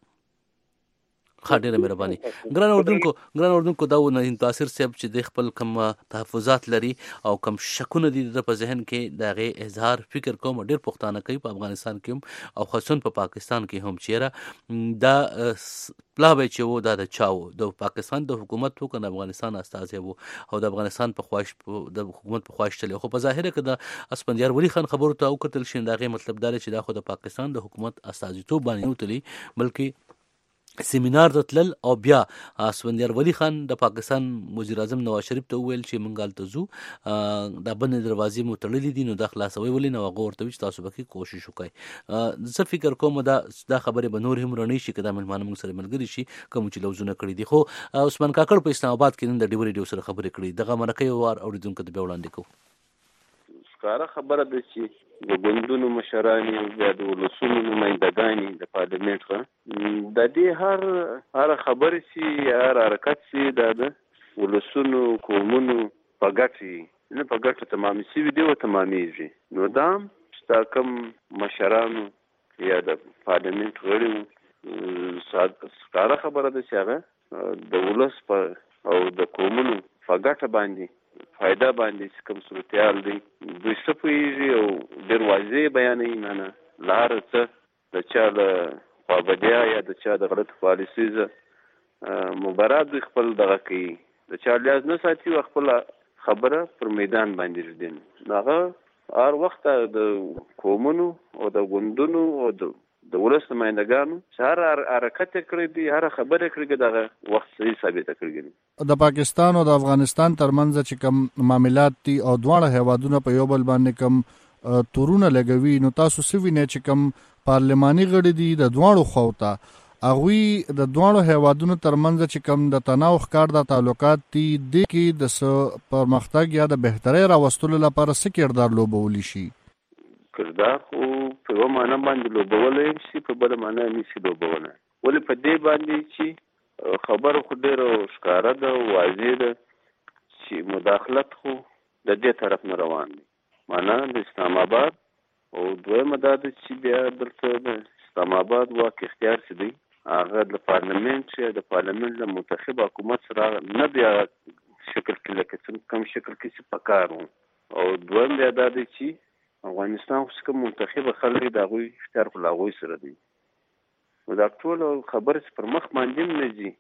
Speaker 6: خاطر مهرباني ګران اردوونکو ګران اردوونکو دا و نه تاثیر صاحب چې د خپل کم تحفظات لري او کم شکونه دي د په ذهن کې دغه اظهار فکر کوم ډیر پښتانه کوي په افغانستان کې او خاصون په پاکستان کې هم چیرې دا پلا به چې وو دا د چاو د پاکستان د حکومت تو کنه افغانستان استازي وو او د افغانستان په خواهش د حکومت په خواهش چلی خو په ظاهره کې د اسفندیار ولی خان خبرو ته او کتل شین دغه مطلب دا چې دا خو د پاکستان د حکومت استازي تو باندې وتلی بلکې سیمینار ته تلل او بیا اسفندیار ولی خان د پاکستان وزیر اعظم نواز شریف ته ویل چې منګال ته زو د بند دروازې مو تړلې دي نو د خلاصوي ولې نو هغه ورته چې تاسو به کوشش وکړئ زه فکر کوم دا دا خبره به نور هم رڼی شي کدا مهمان موږ سره ملګری شي کوم چې لوزونه کړی دي خو عثمان کاکړ په اسلام آباد کې نن د ډیوري ډیو سره خبرې کړې دغه مرکه وار اوریدونکو ته به وړاندې کوو
Speaker 4: ښکاره خبره ده چې د ګوندونو مشرانې بیا د ولسونو نمایندګانې د پارلمنټ څخه د دې هر هر خبرې چې هر حرکت چې دا د ولسونو قومونو په ګټې نه په ګټه تمامې شوي دي او تمامېږي نو دا ستا کوم مشرانو یا د پارلمنټ غړي ښکاره خبره ده چې هغه د ولس په او د قومونو په ګټه باندې فائدہ باندې کوم صورتحال دی دوی څه پوهېږي او ډېر واضح بیانوي نه لار څه د چا له خوابدیا یا د چا د غلط پالیسۍ مبارات دوی خپل دغه کوي د چا لیاز نه ساتي او خپل خبره پر میدان باندې ږدي هغه هر وخت د قومونو او د ګوندونو او د د ولس نمایندګانو چې هر حرکت کړی دی هر خبره کړی دغه وخت صحیح ثابت کړی
Speaker 14: د پاکستان او د افغانستان ترمنځ چې کوم معاملات دي او دواړه هیوادونه په یو بل باندې کوم تورونه لګوي نو تاسو سوینه چې کوم پارلماني غړي دي د دواړو خوته اغوی د دواړو هیوادونو ترمنځ چې کوم د تناو ښکار د تعلقات دي د کې د پرمختګ یا د بهتري راوستلو لپاره څه کردار لوبولی شي
Speaker 4: کردار خو په یوه معنا باندې لوبولی شي په بله معنا نشي لوبولی ولې په دې باندې چې خبره خو ډېره ښکاره ده واضح ده چې مداخلت خو د دې طرف نه روان دی معنا د اسلام آباد او دویمه دا ده چې بیا دلته د اسلام آباد واک اختیار چې دی هغه د پارلمنټ چې د پارلمنټ د منتخب حکومت سره نه بیا شکل کې لکه څنګه کوم شکل کې چې پکار و او دویم بیا دا دی چې افغانستان خو کوم منتخب خلک د هغوی اختیار خو له هغوی سره دی نو دا ټول خبرې چې پر مخ باندې نه ځي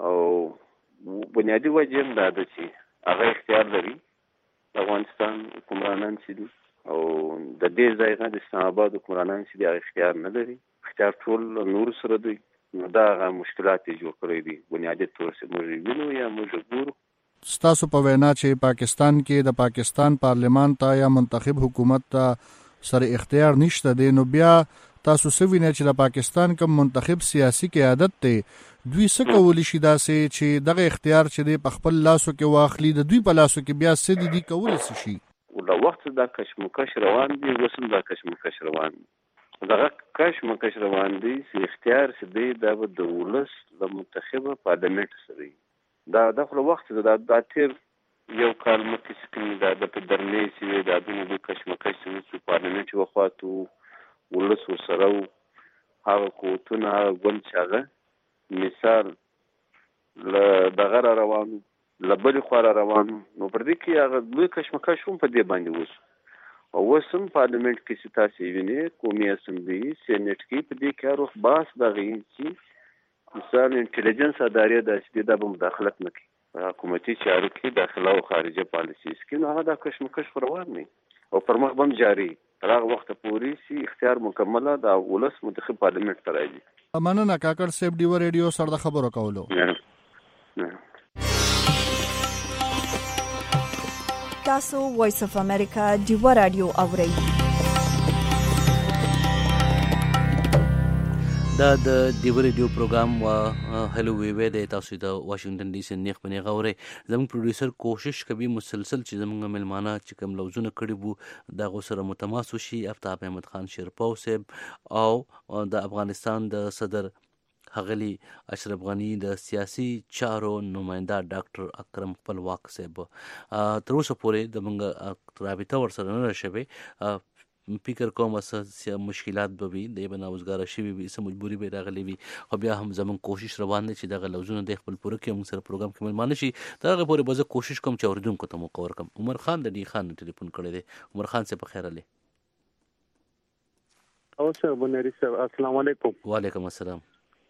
Speaker 4: او بنیادي وجه هم دا ده چې هغه اختیار لري د افغانستان حکمرانان چې دي او د دې ځای نه د اسلام آباد حکمرانان چې دي هغه اختیار نه لري اختیار ټول نور سره دی نو دا هغه مشکلات یې جوړ کړی دي بنیادي طور چې موږ وینو یا موږ ګورو
Speaker 14: ستاسو په وینا چې پاکستان کې د پاکستان پارلمان ته یا منتخب حکومت ته سره اختیار نشته دی نو بیا تاسو سوینه چې د پاکستان کوم منتخب سیاسي قیادت ته دوی څه کولی شي داسې چې دغه اختیار چې دی په خپل لاسو کې واخلي د دوی په لاسو کې بیا څه دي کولی شي
Speaker 4: له وخت دا کشمکش روان دی اوس هم دا کشمکش روان دی دغه کشمکش روان دی چې اختیار چې دی دا به د ولس د منتخبه پارلمنټ سره دا د خپل وخت دا د تیر یو کال مخکې چې دا د پدرنې چې دا د کشمکش چې پارلمنټ وخواتو ولس ورسره هغه قوتونه هغه ګوند چې هغه مثال له دغه را روانو له بلې خوا را روانو نو پر دې کې هغه لوی کشمکش هم په دې باندې اوس او اوس هم پارلمنټ کې چې تاسې وینئ قومي اسمبلي سینټ کې په دې کې هر وخت بحث دغه چې مثال انټلیجنس ادارې دا چې دا به مداخلت نه کوي په حکومتي چارو کې داخله او خارجه پالیسي کې نو هغه دا کشمکش روان دی او پر مخ به هم جاري تر هغه وخته پورې چې اختیار مکمله د ولس منتخب پارلمنټ ته راځي
Speaker 14: مننه کاکړ صاحب ډیو ریډیو سره د خبرو کولو
Speaker 1: تاسو وایس اف امریکا ډیو رادیو اورئ
Speaker 6: د دا د دیو ریډیو پروګرام وا هلو وی وی د تاسو د واشنگټن ډي سي نیخ بنې غوړې زموږ پروډوسر کوشش کوي مسلسل چې زموږ ملمانه چې کوم لوزونه کړي وو دا غو سره متماس شي. افتاب احمد خان شیرپاو صاحب او د افغانستان د صدر هغلی اشرف غنی د سیاسي چارو نماینده ډاکټر اکرم خپلواک صاحب تر اوسه پورې د موږ رابطه ورسره نه شوي. فکر کوم چې مشکلات به وي د بنا وزګار شي وي سم مجبوری به راغلي وي خو بیا هم زمون کوشش روان دي چې دغه لوزونه د خپل پوره کې موږ سره پروګرام کې ملمانه شي. دغه پورې به زه کوشش کوم چې اوریدونکو ته مو کور کوم. عمر خان د ډي خان ټلیفون کړی دی. عمر خان څه په خیر علي
Speaker 15: او سر بنری صاحب السلام علیکم.
Speaker 6: وعلیکم السلام.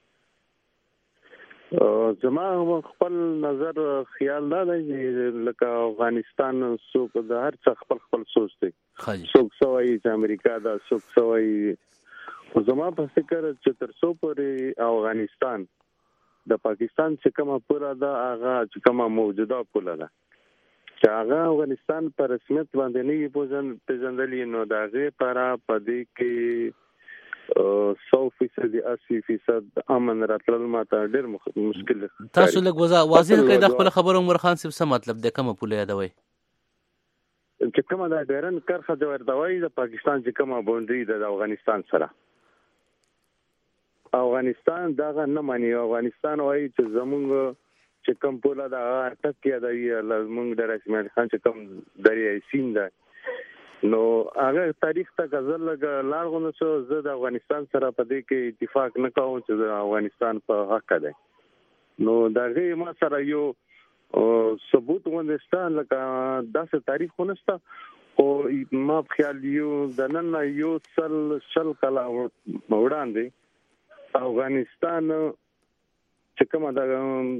Speaker 15: زما خپل نظر خیال دا دی چې لکه افغانستان څوک د هر څه خپل خپل سوچ دی. څوک سوای چې امریکا دا څوک سوای زما په فکر چې تر څو پورې افغانستان د پاکستان چې کومه پورا دا هغه چې کومه موجوده پوله ده چې هغه افغانستان پر رسمیت باندې نه پوزن پیژندلې نو دا غي پر پدې کې سو فیصد اسی فیصد امن راتلل ماته ډېر مشکل.
Speaker 6: تاسو لږ واضح کړئ د خپل خبرو عمر خان صاحب څه مطلب د کومه پوله یادوي
Speaker 15: چې کومه د ډیرن کرخه د ورتوي د پاکستان چې کومه باونډري د افغانستان سره افغانستان داغه نه مانی. افغانستان وایي چې زمونږ چې کوم پوله د ټکیا د زمونږ د رسمي خان چې کوم دریای سیند ده نو هغه تاریخ ته غزل لارغونه شو. زه د افغانستان سره په دې کې اتفاق نه کوم چې د افغانستان په حق ده. نو دا غي ما سره یو ثبوت ونسته لکه داسې تاریخ ونسته او ما په خیال یو د نن یو سل شل کلا وړاندې افغانستان چې کومه د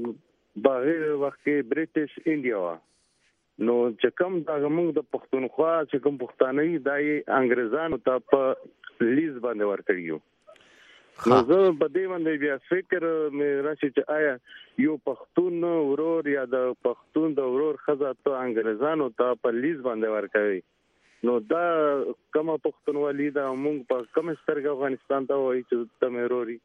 Speaker 15: باغ وخت کې برټش انډیا وا نو چې کوم دا موږ د پښتونخوا چې کوم پښتانه دای انګريزانو ته په لیز باندې ورکړیو. نو زه په دې باندې بیا فکر مې راشي چې آیا یو پښتون ورور یا د پښتون د ورور خزه ته انګريزانو ته په لیز باندې ورکړي نو دا کومه پښتونولي دا موږ په کوم سترګه افغانستان ته وایي چې ته مې وروري.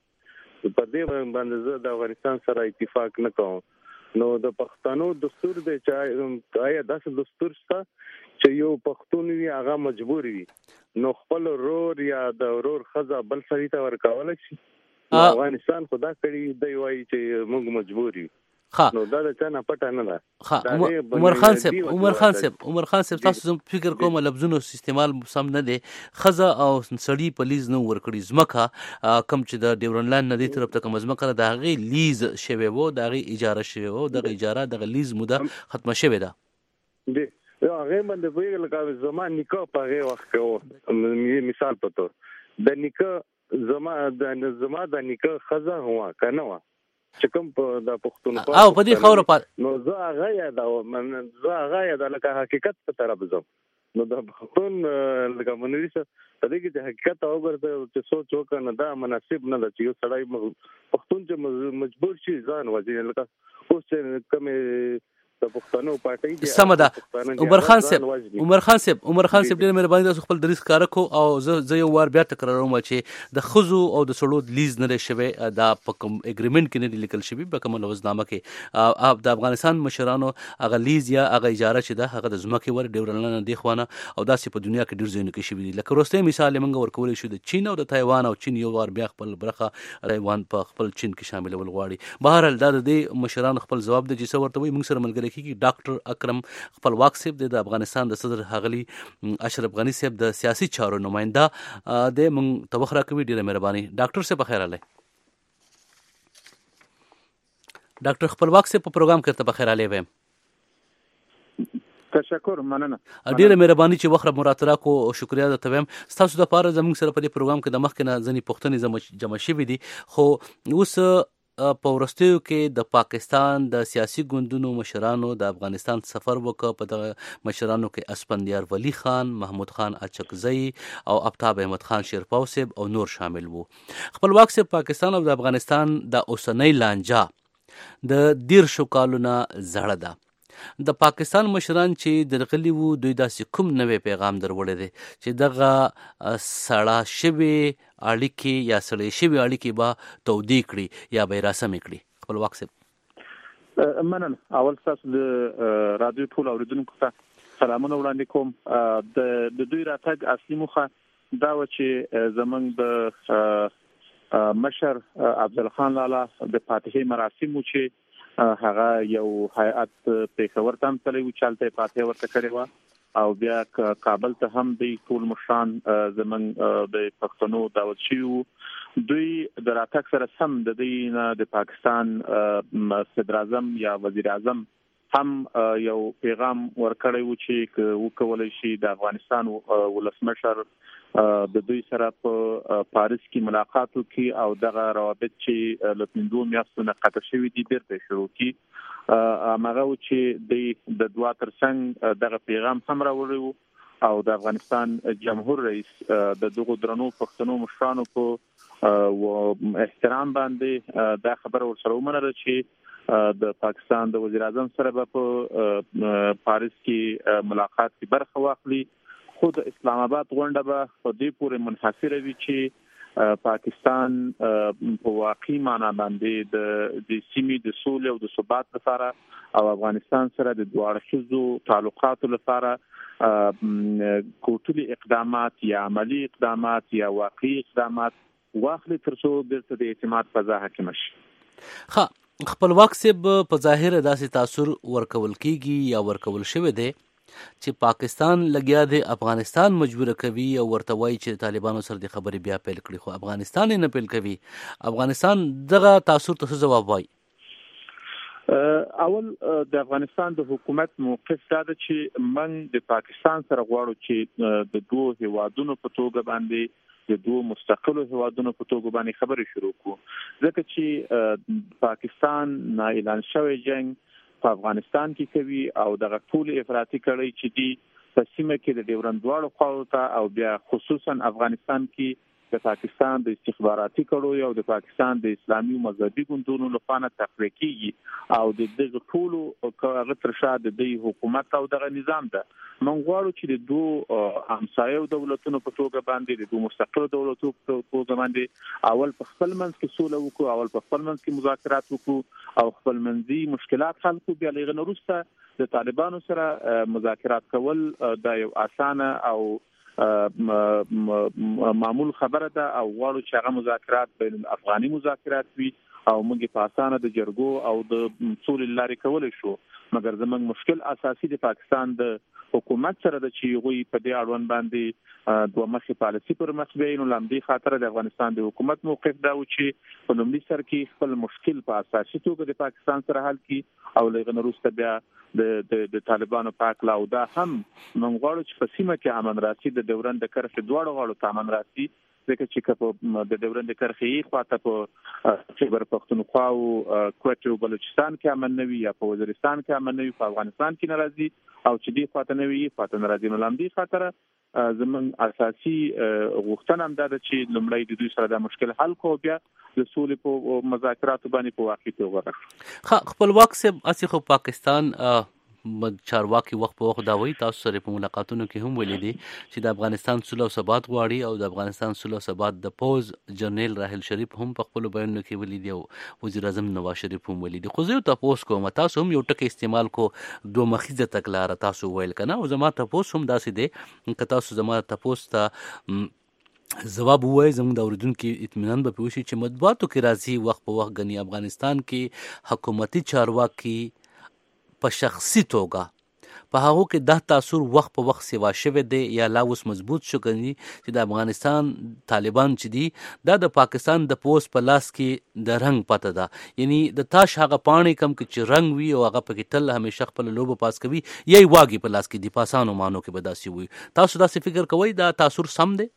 Speaker 15: په دې باندې زه د افغانستان سره اتفاق نه کوم. نو د پښتنو دستور دی چې آیا داسې دستور شته چې یو پښتون وي هغه مجبور وي نو خپل ورور یا د ورور خزه بل سړي ته ورکول شي. افغانستان خدا کړی دی وایي چې موږ مجبور یو. نو دا د چانه پټه نه ده.
Speaker 6: عمر خان صاحب عمر خان صاحب عمر خان صاحب تاسو فکر کوم لفظونو استعمال سم نه دي. خزه او سړی په لیز نه ورکړي زمکه کم چې د ډیورن لاند ندی طرف ته کوم زمکه د هغه لیز شوی وو د هغه اجاره شوی وو د اجاره د لیز موده ختمه شوی ده.
Speaker 15: دی یو هغه باندې ویل لکه زمان نکاح په هغه وخت کې مثال په تور د نکاح زما د زما د نکاح خزه هوا کنه وا چې کوم په د پښتونخوا
Speaker 6: او په دې خبره پات
Speaker 15: نو زه هغه یاد او زه هغه یاد لکه حقیقت په طرف زم نو د پښتون لکه منوري څه په دې کې د حقیقت او ګرځي چې سوچ وکړه دا مناسب نه ده چې یو سړی پښتون چې مجبور شي ځان وځي لکه اوس چې کومه د پښتنو پارټي دي
Speaker 6: سم ده. عمر خان صاحب عمر خان صاحب عمر خان صاحب ډېر مهرباني تاسو خپل دریس کار کو او زه یو وار بیا تکراروم چې د خزو او د سړو لیز نه شوی دا په کوم اګریمنت کې نه لیکل شوی په کوم لوزنامه کې د افغانستان مشرانو هغه لیز یا هغه اجاره چې ده هغه د زمکه ور ډیورن نه دی خوانه او داسې په دنیا کې ډیر ځایونه کې شوی دي. لکه روسته مثال موږ ورکول شو د چین او د تایوان او چین یو وار بیا خپل برخه تایوان په خپل چین کې شامل ول غواړي. بهر حال دا د مشرانو خپل جواب د جسه ورته وي موږ سره ملګری کیږي. ډاکټر اکرم خپلواک صاحب د افغانستان د صدر هغلی اشرف غنی صاحب د سیاسي چارو نماینده د مونږ توخره کوي. ډیره مهرباني ډاکټر صاحب بخیر علي. ډاکټر خپلواک صاحب په پروګرام کې ته بخیر علي ویم.
Speaker 15: تشکر مننه.
Speaker 6: ډیره مهرباني چې وخت مراتره کو او شکریا درته ویم. تاسو د پاره زموږ سره په دې پروګرام کې د مخ کې نه ځنی پښتنې جمع شوي دي خو اوس په ورستیو کې د پاکستان د سیاسي ګوندونو مشرانو د افغانستان سفر وکړ. په دغه مشرانو کې اسپندیار ولی خان، محمود خان اچکزئی او افتاب احمد خان شیرپاو صاحب او نور شامل وو. خپلواک صاحب پاکستان او د افغانستان د اوسنۍ لانجه د دیر شو کالونه زړه ده. د پاکستان مشران چې درغلي وو دوی داسې کوم نوې پیغام دروړی دی چې دغه سړه شوې اړیکې یا سړې شوې اړیکې به تودې کړي یا به یې راسمې کړي؟ خپلواک صاحب.
Speaker 16: مننه. اول ستاسو د رادیو ټول اورېدونکو ته سلامونه وړاندې کوم. د دوی راتګ اصلي موخه دا و چې زمونږ د مشر عبدالخان لالا د فاتحې مراسمو چې هغه یو هیئت پېښور ته هم تللی و چې هلته یې فاتحه ورته کړې وه او بیا کابل ته هم د ټول مشران زمونږ د پښتنو دعوت شوي وو. دوی د راتګ سره سم د دوی نه د پاکستان صدر اعظم یا وزیر اعظم هم یو پیغام ورکړی و چې وکولای شي د افغانستان ولسمشر د دوی سره په پاریس کې ملاقات وکړي او دغه روابط چې له پنځو میاشتو نه قطع شوي دي بیرته شروع کړي. هماغه و چې د دعا ترڅنګ دغه پیغام هم راوړی و او د افغانستان جمهور رئیس د دغو درنو پښتنو مشرانو په احترام باندې دا خبره ورسره ومنله چې د پاکستان د وزیر اعظم سره به په پاریس کې ملاقات کې برخه واخلي. خو د اسلام آباد غونډه به په دې پورې منحصره وي چې پاکستان په واقعي معنا باندې د سیمې د سولې او د ثبات لپاره او افغانستان سره د دوه اړخیزو تعلقاتو لپاره کوټلي اقدامات یا عملی اقدامات یا واقعي اقدامات واخلي ترڅو بیرته د اعتماد فضا حاکم شي.
Speaker 6: ښه، خپلواک صاحب په ظاهر داسې تاثر ورکول کیږي یا ورکول شوی دی چې پاکستان لګیا دی افغانستان مجبور کوي او ورته وایي چې طالبانو سره د خبرې بیا پیل کړي، خو افغانستان یې نه پیل کوي. افغانستان دغه تاثر ته څه ځواب وایي؟
Speaker 16: اول د افغانستان د حکومت موقف دا ده چې موږ د پاکستان سره غواړو چې د دوه هیوادونو په توګه باندې د دوه مستقلو هیوادونو په توګه باندې خبرې شروع کړو، ځکه چې پاکستان نا اعلان شوی جنگ په افغانستان کې کوي او دغه ټول افراطي کړي چې دی په سیمه کې د ډیورند دواړو خواو ته او بیا خصوصا افغانستان کې د پاکستان د استخباراتي کړو او د پاکستان د اسلامي مذهبي ګوندونو لپاره تقویه کیږي او د دغه ټولو کارغه تر شا د دې حکومت او دغه نظام ده. موږ غواړو چې د دوه همسایو دولتونو په توګه باندې د دوه مستقلو دولتونو په توګه باندې اول په خپل منځ کې سوله وکړو، اول په خپل منځ کې مذاکرات وکړو او خپل منځي مشکلات حل کړو، بیا لږ وروسته د طالبانو سره مذاکرات کول دا یو اسانه او معمول خبره ده او غواړو چې هغه مذاکرات بین الافغاني مذاکرات وي او موږ په اسانه د جرګو او د سولې لارې کولای شو. مګر زموږ مشکل اساسي د پاکستان د حکومت سره د چې غوي په دې اړوند باندې دوه مخې پالیسي پر مخ بیاین او لامدي خاطر د افغانستان د حکومت موقف دا و چې په لومړي سر کې خپل مشکل په اساسي توګه د پاکستان سره حل کړي او لږ وروسته بیا د د طالبانو پاک لا او دا هم موږ غواړو چې په سیمه کې امن راسي، د ډیورند کرښې دواړو غاړو ته امن راسي، ځکه چې په د ډیورند کرښې خواته په خیبر پختونخوا او کوټ او بلوچستان کې امن نه وي یا په وزیرستان کې امن نه وي، په افغانستان کې ناراضي او چې دی خواته نه وي خواته ناراضي. نو لامدي خاطر زمون اساسي غوښتنه هم ده چې لومړی د دوی سره د مشکل حل کو بیا د سولې په مذاکراتو باندې په واقع توګه راځي.
Speaker 6: خپلواک صاحب اسی خو پاکستان چارواکي وخت په وخت دا وایي، تاسو سره په ملاقاتونو کې هم ویلي دي چې د افغانستان صلح او ثبات غواړي او د افغانستان صلح او ثبات د پوز جنرال راحل شریف هم په خپل بیانونو کې ویلي دي او وزیر اعظم نواز شریف هم ویلي دي. خو زه تاسو کوم تاسو هم یو ټکی استعمال کو دوه مخیزه تکلار تاسو ویل کنه او زما تاسو هم داسې دي که تاسو زما تاسو ته جواب وای زموږ د اوریدونکو اطمینان به پوښي چې مطبوعاتو کې راځي وخت په وخت غني افغانستان کې حکومتي چارواکي په شخصي توګه په هغه کې د تاثیر وخت په وخت سیوا شوه دی یا لا اوس مضبوط شو کني چې د افغانستان طالبان چې دي دا د پاکستان د پوس په لاس کې د رنگ پته ده، یعنی د تاش هغه پانی کم کې چې رنگ وي او هغه پکې تل همیشه خپل لوبه پاس کوي یی واګي په لاس کې دی پاسانو مانو کې بداسي وي. تاسو دا څه فکر کوئ دا تاثیر سم دی؟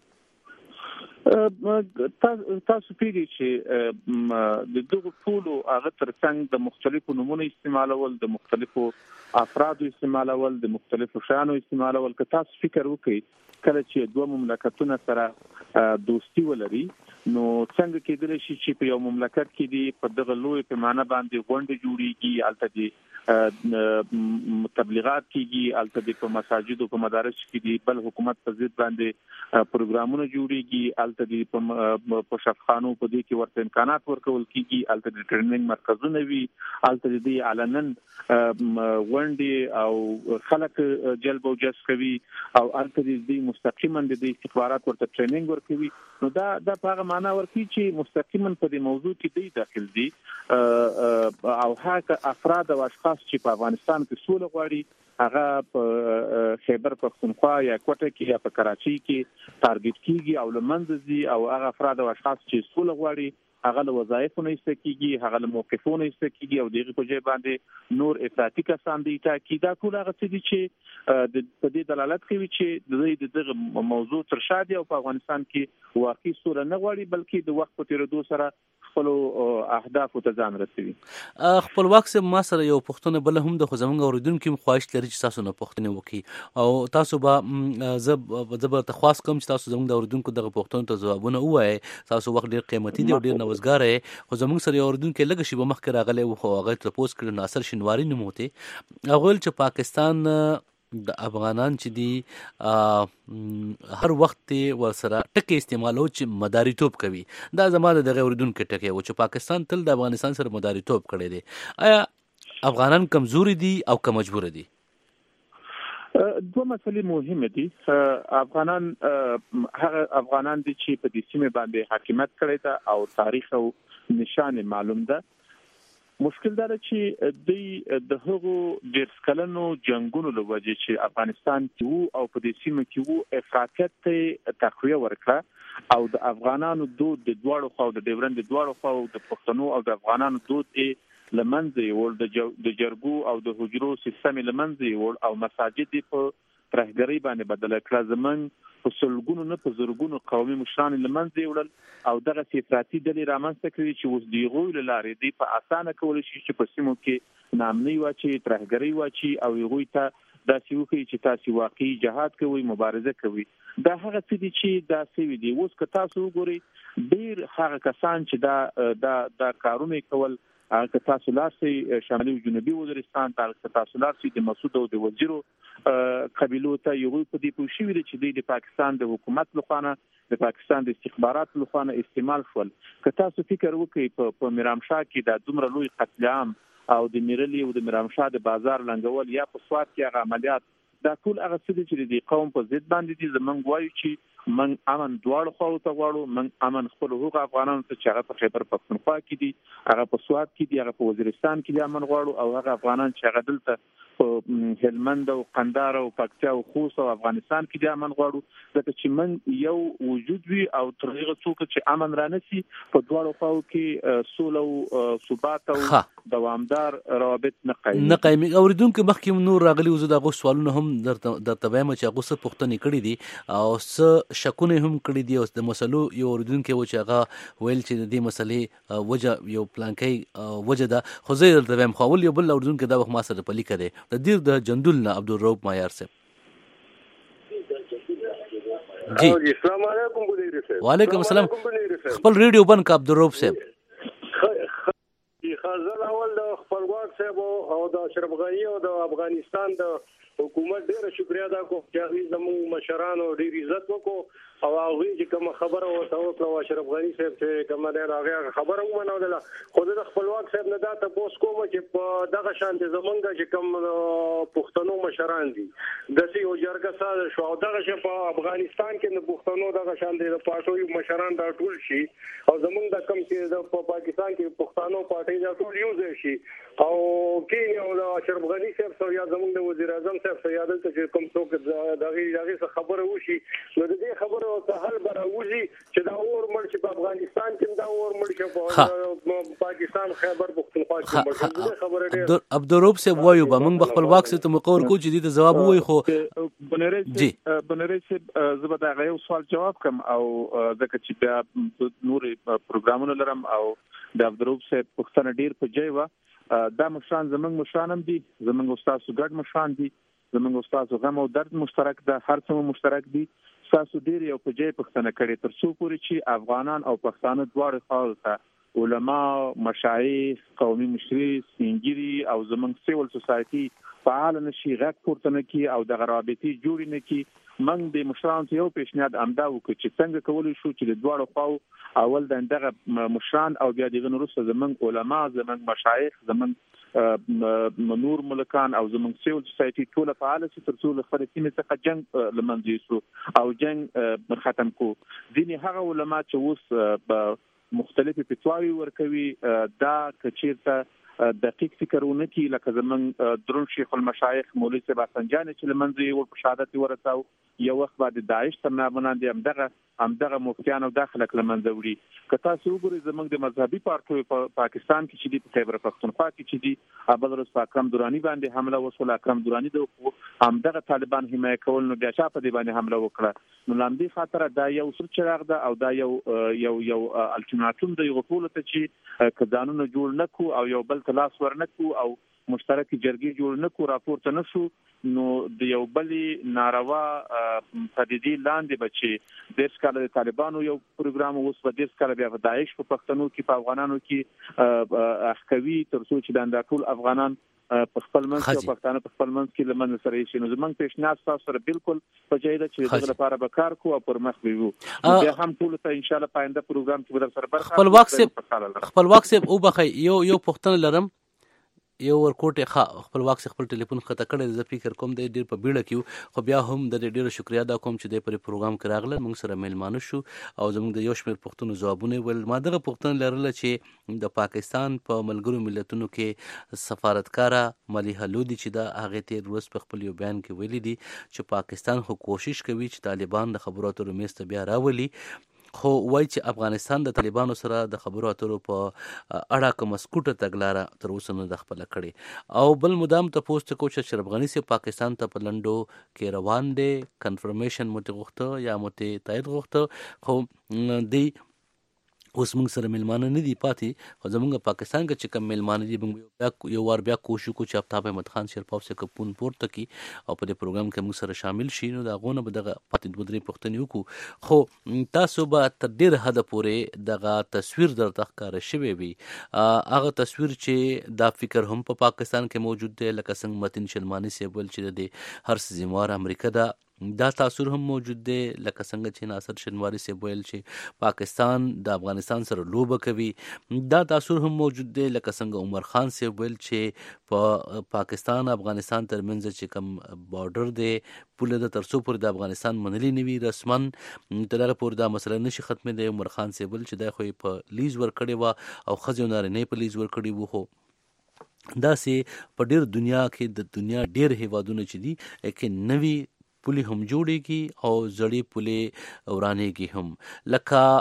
Speaker 16: تاسو پیږي چې د دغه ټولو هغه ترڅنګ د مختلفو نمونه استعمالول، د مختلفو افرادو استعمالول، د مختلفو شانو استعمالول، که تاسو فکر وکړئ کله چې دوه مملکتونه سره دوستي ولري نو څنګه کېدلی شي چې په یو مملکت کې دی په دغه لوی پیمانه باندې غونډه جوړیږي، البته تبلیغات کیږي، البته په مساجد او په مدارس کې دي، بل حکومت په ضد باندې پروګرامونه جوړيږي، البته په شفخانو په دې کې ورته امکانات ورکول کیږي، البته ټریننګ مرکزونه وي، البته دې علنن غونډې او خلک جلب او جذب کوي او البته دې مستقیما د استخبارات ورته ټریننګ ورکوي. نو دا د هغه معنا ورکوي چې مستقیما په دې موضوع کې دی داخل دي او هغه افراد او اشخاص چې په افغانستان کې سوله غواړي هغه په خیبر پختونخوا یا کوټه کې یا په کراچۍ کې ټارګټ کیږي او لمنځه ځي او هغه افراد او اشخاص چې سوله غواړي هغه له وظایفونو ایسته کیږي، هغه له موقفونو ایسته کیږي او دغه په ځای باندې نور افراطي کسان دي تاکید دا ټول هغه څه دي چې د دې دلالت کوي چې د دغه موضوع تر شا دي او په افغانستان کې واقعي سوله نه غواړي بلکې د وخت په تیریدو سره خپل اهداف ته ځان رسوي.
Speaker 6: خپلواک سه ما سره یو پښتون بل هم د خو زمونږ اوریدونکو خواهش لري چې تاسو نه پښتنه وکي او تاسو به زب زب تخواس کوم چې تاسو زمونږ د اوریدونکو دغه پښتون ته ځوابونه وایي. تاسو وخت ډیر قیمتي دی او ډیر نوښتګر خو زمونږ سره اوریدونکو لږ شی به مخکې راغلی او خو هغه ته پوسټ کړ ناصر شینواری نوموته هغه چې پاکستان د افغانان چې دی هر وخت ورسره ټکی استعمالو چې مداریتوب کوي. دا زماده د اوریدونکو ټکی و چې پاکستان تل د افغانستان سره مداریتوب کړی دی. آیا افغانان کمزوري دي او که مجبور دي؟
Speaker 16: دوه مسلې مهمه دي. افغانان هغه افغانان دي چې په دې سیمه باندې حاکمیت کړی دا او تاریخ او نشان معلوم ده. مشکل دا چې د د هغو ډېر سکلنو جنگونو له وجې چې افغانستان کې وو او په دې سیمه کې وو افراطیت ته تقویه ورکړه او د افغانانو دود د دواړو خواو د ډیورند د دواړو خواو د پښتنو او د افغانانو دود یې لمنځه یوړ، د جرګو او د حجرو سیستم لمنځه یوړ او مساجد په ترهګرۍ باندې بدل کړه. زمونږ په سلګونو نه په زرګونو قومي مشران لمنځه یوړل او دغه افراطي ډلې رامنځته کړي چې اوس د هغوی له لارې دی په اسانه کولی شي چې په سیمو کې نامنۍ واچي، ترهګرۍ واچي او هغوی ته داسې وښیي چې تاسو واقعي جهاد کوئ، مبارزه کوئ. دا هغه څه دي چې دا سوي دي. اوس که تاسو وګورئ ډېر هغه کسان چې دا دا دا کارونه کول که تاسو لاسي شمالي جنوبي وزیرستان ته تاسو لاسي د مسعود او د وزیرو قبیلو ته یو په دې پوښي ویل چې د پاکستان د حکومت لخوا د پاکستان د استخبارات لخوا استعمال شول. که تاسو فکر وکړئ په میرامشاه کې د دومره لوی قتل عام او د میرلی او د میرامشاه د بازار لنګول یا په سواد کې هغه عملیات دا ټول هغه څه دي چې د قوم په ضد باندې دي. زمونږ وایو چې من امن دواړو خواو ته غواړو، من امن خپل حقوق افغانانو ته چې هغه په خیبر پختونخوا کې دي، هغه په سواد کې دي، هغه په وزیرستان کې دي امن غواړو او هغه افغانان چې هغه دلته په هلمند او قندهار او پکتیا او خوست او افغانستان کې دي امن غواړو. ځکه چې من یو وجود وي او تر هغه څوک چې امن رانسي په دواړو خواو کې سوله او ثبات او دوامدار روابط نه قایمي
Speaker 6: نه قایمي. اوریدونکو مخکې نور راغلي وزو دغه سوالونه هم درته درته وایم چې هغه څه پوښتنې کړې دي او څه شکونه هم کړی دی. اوس د مسلو یو اوریدونکو و چې هغه ویل چې د دې مسلې وجه یو پلانکۍ وجه ده خو زه درته وایم خو ول یو بل اوریدونکو دا وخت ما سره په لیکه دی د دیر د جندول نه عبدالرؤف مایار صاحب. جی
Speaker 17: السلام علیکم مدیر صاحب.
Speaker 6: وعلیکم السلام. خپل ریډیو بند کا عبدالرؤف صاحب.
Speaker 17: خزر اول د خپلواک صاحب او د اشرف غنی او د افغانستان د حکومت ډیره شکریا ادا کوم چې زموږ مشرانو ډیر عزت وکړو او هغه چې کوم خبره ورته وکړه اشرف غنی صاحب چې کوم نه هغه خبره ومنله. خو د خپلواک صاحب نه دا تاسو کوم چې په دغه شانت زمونږ چې کوم پښتنو مشران دي د سی او جرګه سره شو او دغه چې په افغانستان کې د پښتنو دغه شانت د پارټوي مشران دا ټول شي او زمونږ د کم چې د پاکستان کې پښتنو پارټي دا ټول یو ځای شي او کې یو د اشرف غنی صاحب سره یا زمونږ د وزیر اعظم صاحب سره یادل چې کوم څوک دغه دغه خبره وشي نو د دې خبره او حل براوزي چې دا اور مړ چې په افغانستان کې دا اور مړ چې په پاکستان خیبر پختونخوا کې مړ خبره ده.
Speaker 6: عبدالرؤف صاحب وایو به موږ خپل واکس ته مقور کو چې دې جواب وای خو
Speaker 16: بنری بنری صاحب زبر دا یو سوال جواب کوم او ځکه چې بیا نور پروګرامونه لرم او د عبدالرؤف صاحب پښتنه ډیر په ځای و دا مشران زمنګ مشرانم دي، زمنګ استاد سګړ مشران دي، زمنګ استاد غم او درد مشترک ده، هر څه مشترک دي. تاسو ډیر یو په ځای پښتنه کړي تر څو پورې چې افغانان او پښتانه دواړه خپل ته علما، مشایخ، قومي مشري، سپینګیري او زمونږ سیول سوسایټي فعال نشي، غږ پورته نه کړي او دغه رابطې جوړې نه کړي. موږ د مشرانو ته یو پیشنهاد امدا وکړو چې څنګه کولی شو چې د دواړو خواو اول د دغه مشران او بیا دغه وروسته زمونږ علما، زمونږ مشایخ، زمونږ نور ملکان او زمونږ سیول سوسایټي ټول فعال شي تر څو له فلسطین څخه جنگ لمنځه یوسو او جنگ ختم کو. ځینې هغه علما چې اوس په مختلفې فتواوې ورکوي دا کچیرته دقیق فکرونه کی لکه زمونږ درون شیخ المشایخ مولوی صاحب افسنجاني چې لمنځه یې ور په شهادت ورساو، یو وخت بعد داعش تر نامه دي همدغه همدغه مفتیان او داخله لمنځه وړي. که تاسو وګورئ زمونږ د مذهبي پارټیو په پاکستان کې چې دی په خیبر پختونخوا کې چې دی ابل روز په اکرم درانی باندې حمله وشوه، اکرم درانی د همدغه طالبان حمایت کول نو بیا چا په دې باندې حمله وکړه. نو لامدې خاطر دا یو سر چراغ ده او دا یو یو یو الټیماټوم دی غوښتل ته چې کډانونه جوړ نکو او یو بل لاس ورنکو او مشترک جرګې جوړ نکو راپورته نشو نو د یو بلې ناروا پدیدې لاندې بچي دیش کاله د طالبانو یو پروګرام اوس په دیش کاله بیا د داعش په پښتنو کې په افغانانو کې احکوي تر څو چې د ټول افغانان په خپل منځ کې پښتانه په خپل منځ کې لمن سره شي. نو زمونږ پیشنهاد تاسو سره بالکل په جایده چې دغه لپاره به کار کوو او پر مخ ویو. بیا هم ټول ته ان شاء الله پاینده پروګرام کې به در سره برخه
Speaker 6: خپل واکسب خپل واکسب او بخي یو یو پښتنه لرم یو ورکوټه ښه خپل واکس خپل ټلیفون خطا کړی زه فکر کوم د ډیر په بیړه کیو خو بیا هم د ډیرو شکریا دا کوم چې د پر پروګرام کې راغله موږ سره میلمانه شو او زموږ د یو شمېر پښتون ځوابونه ول ما دغه پښتون لرل چې د پاکستان په ملګرو ملتونو کې سفارتکارا ملیحه لودي چې دا هغه ته روز په خپل یو بیان کې ویلي دي چې پاکستان خو کوشش کوي چې طالبان د خبرو اترو میسته بیا راولي، خو وای چې افغانستان د طالبانو سره د خبرو اترو په اړه کوم سکوټه تګلاره تر اوسه نه د خپل کړي او بل مدام ته پوسټ کو چې اشرف غنی سي پاکستان ته په لندو کې روان دي کنفرمیشن مت غوښته یا مت تایید غوښته خو دی اوس موږ سره میلمانه نه دي پاتې خو زمونږ پاکستان کې چې کوم میلمانه دي موږ یو وار بیا کوشش کو چې افتاب احمد خان شیرپاو سے کپون پورته کی او په دې پروګرام کې موږ سره شامل شي نو دا غونه به دغه پاتې دوه پښتني وکړو. خو تاسو به تر ډیر حد پورې دغه تصویر درته ښکاره شوی وي، هغه تصویر چې دا فکر هم په پا پاکستان کې موجود دی لکه څنګه متین شلمانی سی ول چې د هر ذمہوار امریکا دا دا تاثر هم موجود دی لکه څنګه چې ناصر شنواری سی ویل چې پاکستان د افغانستان سره لوبه کوي، دا تاثر هم موجود دی لکه څنګه عمر خان سی ویل چې په پاکستان افغانستان ترمنځ چې کوم بارډر دی پوله د ترڅو پر د افغانستان منلي نوي رسمن تلغه پر دا مسله نشي ختمه دی. عمر خان سی ویل چې دا خو په لیز ور کړی و او خزو نارینه په لیز ور کړی وو. خو دا سي په ډیر دنیا کې د دنیا ډیر هیوادونه چې دي کې نوي پولی هم جوړیږي او زړې پولی ورانېږي هم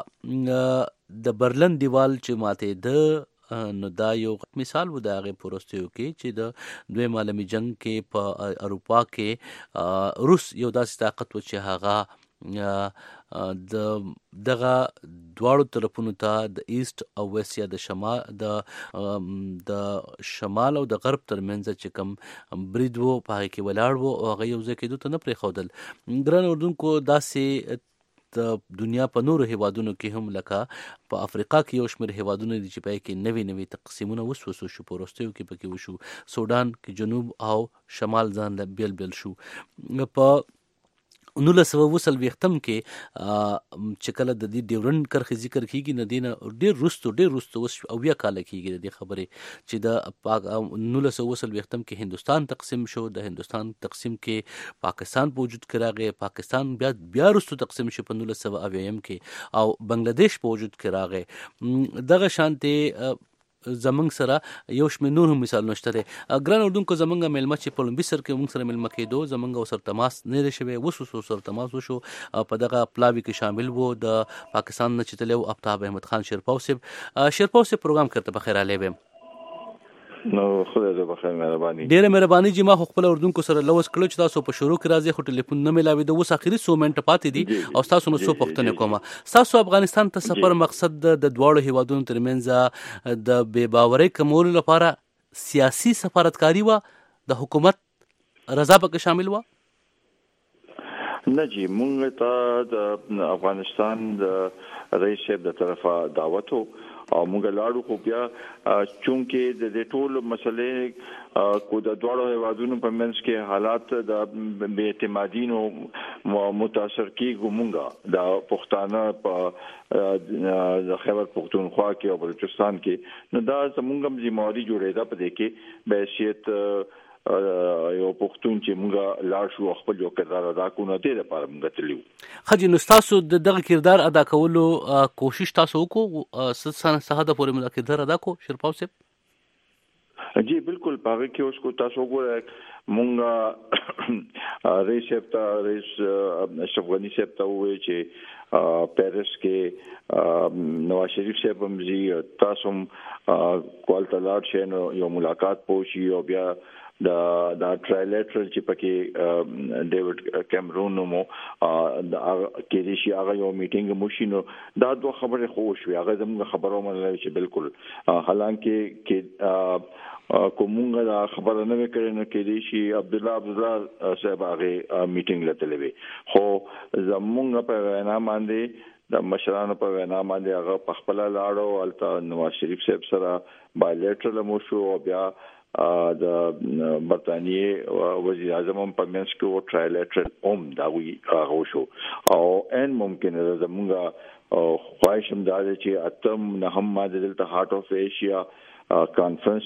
Speaker 6: لکه د برلن دیوال چې ماته د نو دا یو مثال و د هغه پروستیو کې چې د دویم عالمي جنگ کې په اروپا کې روس یو داسې طاقت و چې هغه د دغه دواړو طرفونو ته د ایست او ویست یا د شمال د د شمال او د غرب ترمنځ چې کوم برید وو په هغه کې ولاړ وو او هغه یو ځای کېدو ته نه پرېښودل. ګران اردوونکو داسې د دنیا په نورو هیوادونو کې هم لکه په افریقا کې یو شمېر هیوادونه دي چې پای کې نوي نوي تقسیمونه وسوسو شو، په وروستیو کې پکې وشو، سودان کې جنوب او شمال ځان له بیل بیل شو. په نولس سوه اوه څلوېښتم کې چې کله د دې ډیورنډ کرښې ذکر کیږي نه دی نه ډېر وروستو ډېر وروستو اوس اویا کاله کېږي د دې خبرې چې د نولس سوه اوه څلوېښتم کې هندوستان تقسیم شو، د هندوستان تقسیم کې پاکستان په وجود کې راغی، پاکستان بیا بیا وروستو تقسیم شو په نولس سوه اویایم کې او بنگلاديش په وجود کې راغی. دغه شانتې زمنګ سره یو شمېر نور هم مثالونه شته دي. ګران اردوونکو زمونږ میلمه چې په لومبي سر کې موږ سره میلمه کېدو زمونږ سره تماس نه دی شوی، اوس اوس سره تماس وشو په دغه پلاوي کې شامل وو د پاکستان نه چې تللی و افتاب احمد خان شیرپاو صاحب. شیرپاو صاحب پروګرام کرته بخیر علی بهم
Speaker 18: نو خدای دې بخیر مهرباني
Speaker 6: ډیره مهرباني جی ما خو خپل اردوونکو سره لوس کړو چې تاسو په شروع کې راځي خو ټلیفون نه ملاوي د اوس اخري سو منټ پاتې دي او تاسو نو سو پښتنه کومه تاسو افغانستان ته سفر مقصد د دواړو هیوادونو ترمنځ د بے باورۍ کمولو لپاره سیاسي سفارتکاری و د حکومت رضا پکې شامل و
Speaker 18: نه جی مونږ ته د افغانستان د رئیس صاحب د طرفه دعوت او موږ لاړو خو بیا چونکې د دې ټول مسلې کو د دوړو هوادونو په منځ کې حالات د بے اعتمادینو متاثر کیږي موږ د پښتانه په د خیبر پختونخوا کې او بلوچستان کې نو دا زموږ ذمہواری جوړېده په دې کې به حیثیت یو پښتون چې موږ لاړ شو خپل یو کردار ادا کوو نو دې لپاره موږ تللو.
Speaker 6: خجی نو تاسو د دغه کردار ادا کولو کوشش تاسو وکړو څه څه د پوره موږ کردار ادا کو شرپاو صاحب؟
Speaker 18: جی بالکل پاره کې اوس کو تاسو وګورئ مونږه رئیس صاحب رئیس اشرف غنی صاحب ته وایي چې پیرس کې نواز شریف صاحب هم زی تاسو کوالټا لاړ شئ نو یو ملاقات پوشي او بیا دا دا ټرایلیټرل چې پکې ډیوډ کیمرون نو کې دي شي هغه یو میټینګ مو شي نو دا دوه خبره خو شوي هغه زموږ خبرو منل چې بالکل حالانکه کې کومه دا خبره نه وکړي نو کې دي شي عبد الله عبد الله صاحب هغه میټینګ لته لوي خو زموږ په وینا باندې د مشرانو په وینا باندې هغه په خپل لاړو الته نواز شریف صاحب سره بایلیټرل مو شو بیا د برتانیې وزیر اعظم په منځ کې و ټرایلیټرل اوم دا وی هغه شو او ان ممکن ده زموږه خواهشم دا چې اتم نه هم ماده دلته هارت اف ایشیا کانفرنس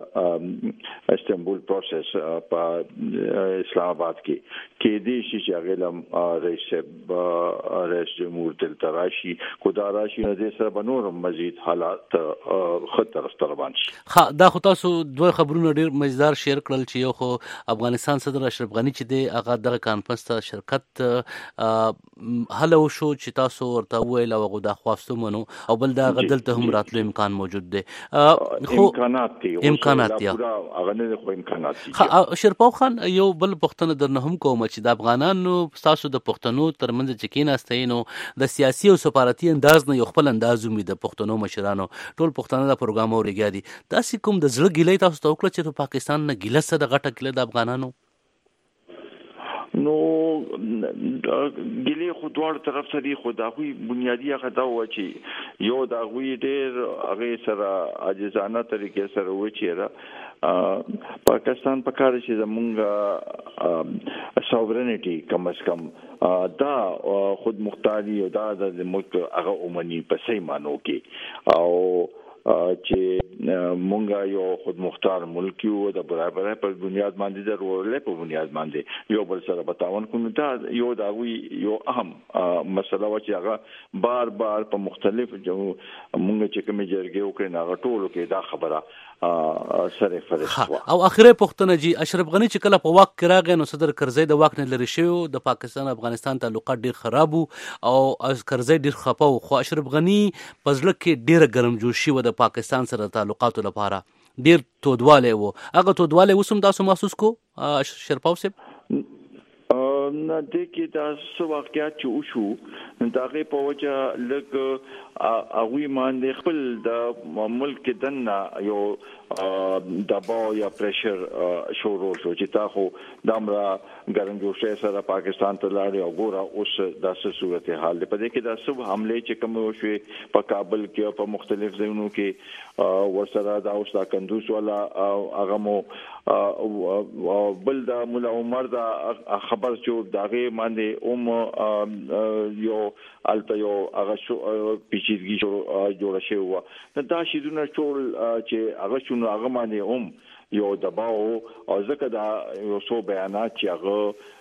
Speaker 18: د استنبول پروسس په اسلام آباد کې کې دي چې هغه لم رئیس رئیس جمهور دلته راشي کو دا راشي نه دې سره بنور مزید حالات خطر ستربان شي.
Speaker 6: ها دا خو تاسو دوه خبرونه ډیر مزیدار شیر کړل چې یو خو افغانستان صدر اشرف غنی چې دی هغه دغه کانفرنس ته شرکت هلو شو چې تاسو ورته ویل او دا خواستو منو او بل دا غدلته هم راتلو امکان موجود دی
Speaker 18: خو امکانات دي
Speaker 6: امکانات دي
Speaker 18: هغه نه خو امکانات دي.
Speaker 6: شرپاو خان یو بل پښتنه درنه هم کوم چې د افغانانو تاسو د پښتنو ترمنځ چې کیناستئ نو د سیاسي او سفارتي انداز نه یو خپل انداز امید د پښتنو مشرانو ټول پښتانه د پروګرام اورګیا دي تاسو کوم د زړه ګیلې تاسو ته وکړه چې په پاکستان نه ګیله سره د غټه ګیله د افغانانو
Speaker 18: نو ګلې خو دوړ طرف سره خو دا غوي بنیادی هغه دا و چې یو دا غوي ډېر هغه سره عاجزانه طریقې سره و چې را پاکستان په کار چې زمونږ سوورنټي کم از کم دا خود مختاری او دا د ملک هغه اومني په سي مانو کې او چې مونږه یو خود مختار ملک یو د برابرۍ په بنیاد باندې د رولې په بنیاد باندې یو بل سره بتاون کوم دا یو دا وی یو اهم مسله و چې هغه بار بار په مختلف مونږ چې کوم جرګې وکړي نه غټولو کې دا خبره سره فرښت
Speaker 6: او اخیره پښتنه جی اشرف غنی چې کله په واک کې راغی نو صدر کرزی د واک نه لری شو د پاکستان افغانستان تعلقات ډیر خراب او کرزی ډیر خپه خو اشرف غنی پزړه کې ډیر ګرم جوش شو د پاکستان سره تعلقاتو لپاره ډیر تودواله وو هغه تودواله وسوم تاسو محسوس کو شرپاو صاحب
Speaker 18: نه د کې دا څو واقعیات چې وشو دا غي په وجه لګ اوی باندې خپل د ملک دنه یو دباو یا پریشر شروع شو چې تا خو دمرا ګرنجوشه سره پاکستان ته لاړ او ګوره اوس داسې صورتحال په دې کې دا سب حمله چې کوم وشوي په کابل کې په مختلف ځایونو کې ورسره دا اوس دا کندوز ولا هغه مو بل دا مولا عمر دا خبر چې داغه باندې اوم یو الته یو هغه شو پیچیدګي جوړ شوی و دا شیدونه ټول چې هغه شنو هغه باندې اوم یو دباو او ځکه دا یو څو بیانات چې هغه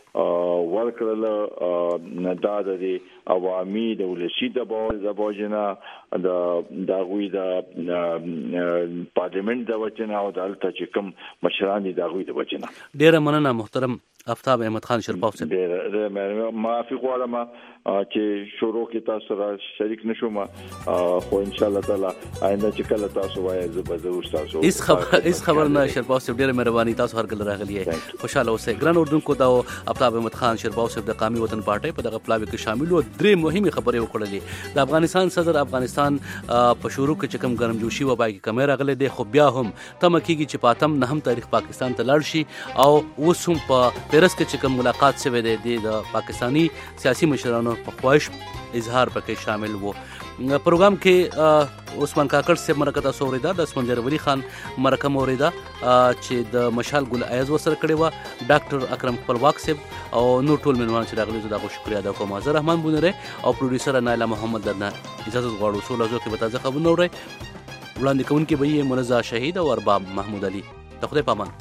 Speaker 18: ورکړل دا د عوامي د ولسی د بوجنا د داوی د پارلیمنت د وچنا او د الته چې کوم مشران دي داوی د وچنا
Speaker 6: ډیره مننه محترم آفتاب احمد خان شرپاو صاحب
Speaker 18: ډیره معافي غواړم چې شروع کې تاسو را شریک نشوم خو ان شاء الله تعالی آینده چې کله تاسو وایي زه به ضرور تاسو
Speaker 6: اس خبر اس خبر نه شرپاو صاحب ډیره مهرباني تاسو هر کله راغلی خوشاله اوسئ ګران اردوونکو دا آفتاب احمد خان شرپاو صاحب د قومي وطن پارټي په دغه پلاوي کې شامل و درې مهمه خبرې وکړلې د افغانستان صدر افغانستان په شروع کې چې کوم ګرم جوشي و بای کې کیمرا غلې دی خو بیا هم تم کېږي چې پاتم نه هم تاریخ پاکستان ته لاړ شي او وسوم په پیرس کې چې کوم ملاقات شوه دی د پاکستانی سیاسي مشرانو په خواهش اظهار پکې شامل وو پروګرام کې عثمان کاکړ صاحب مرکه تاسو اوریدا، د اسمنجر ولی خان مرکه اوریدا چې د مشال ګل ایاز ورسره کړی و، ډاکټر اکرم خپلواک صاحب او نور ټول منوان چې راغلي زه دغه شکریا ادا کوم. زه رحمان بونره او پروډوسر نایلا محمد درنه اجازه غواړو څو لږه کې به تازه خبرونه اورئ. وړاندې کوونکي به یې منزه شهید او ارباب محمود علي. د خدای پامان.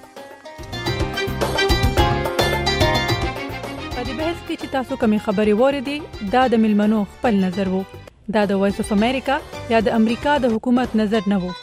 Speaker 19: په دې بحث کې چې تاسو کومې خبرې واورېدې دا د ملمنو خپل نظر وو، دا د وایس اف امریکا یا د امریکا د حکومت نظر نه وو.